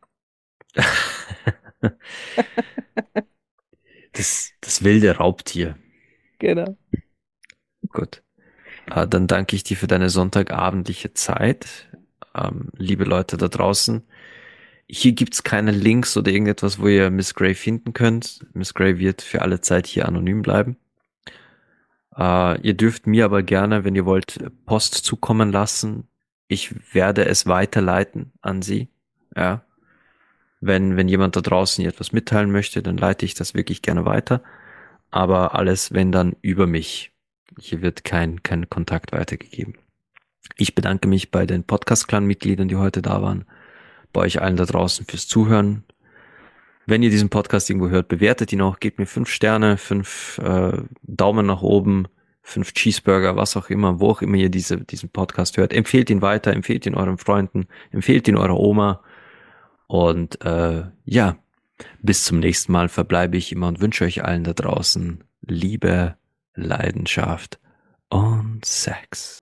Das wilde Raubtier. genau. Gut. Dann danke ich dir für deine sonntagabendliche Zeit. Liebe Leute da draußen, hier gibt's keine Links oder irgendetwas, wo ihr Miss Grey finden könnt. Miss Grey wird für alle Zeit hier anonym bleiben. Ihr dürft mir aber gerne, wenn ihr wollt, Post zukommen lassen. Ich werde es weiterleiten an sie. Ja. Wenn jemand da draußen ihr etwas mitteilen möchte, dann leite ich das wirklich gerne weiter. Aber alles, wenn dann über mich. Hier wird kein Kontakt weitergegeben. Ich bedanke mich bei den Podcast-Clan-Mitgliedern, die heute da waren, bei euch allen da draußen fürs Zuhören. Wenn ihr diesen Podcast irgendwo hört, bewertet ihn auch, gebt mir 5 Sterne, 5 Daumen nach oben, 5 Cheeseburger, was auch immer, wo auch immer ihr diesen Podcast hört. Empfehlt ihn weiter, empfehlt ihn euren Freunden, empfehlt ihn eurer Oma. Und ja, bis zum nächsten Mal verbleibe ich immer und wünsche euch allen da draußen Liebe, Leidenschaft und Sex.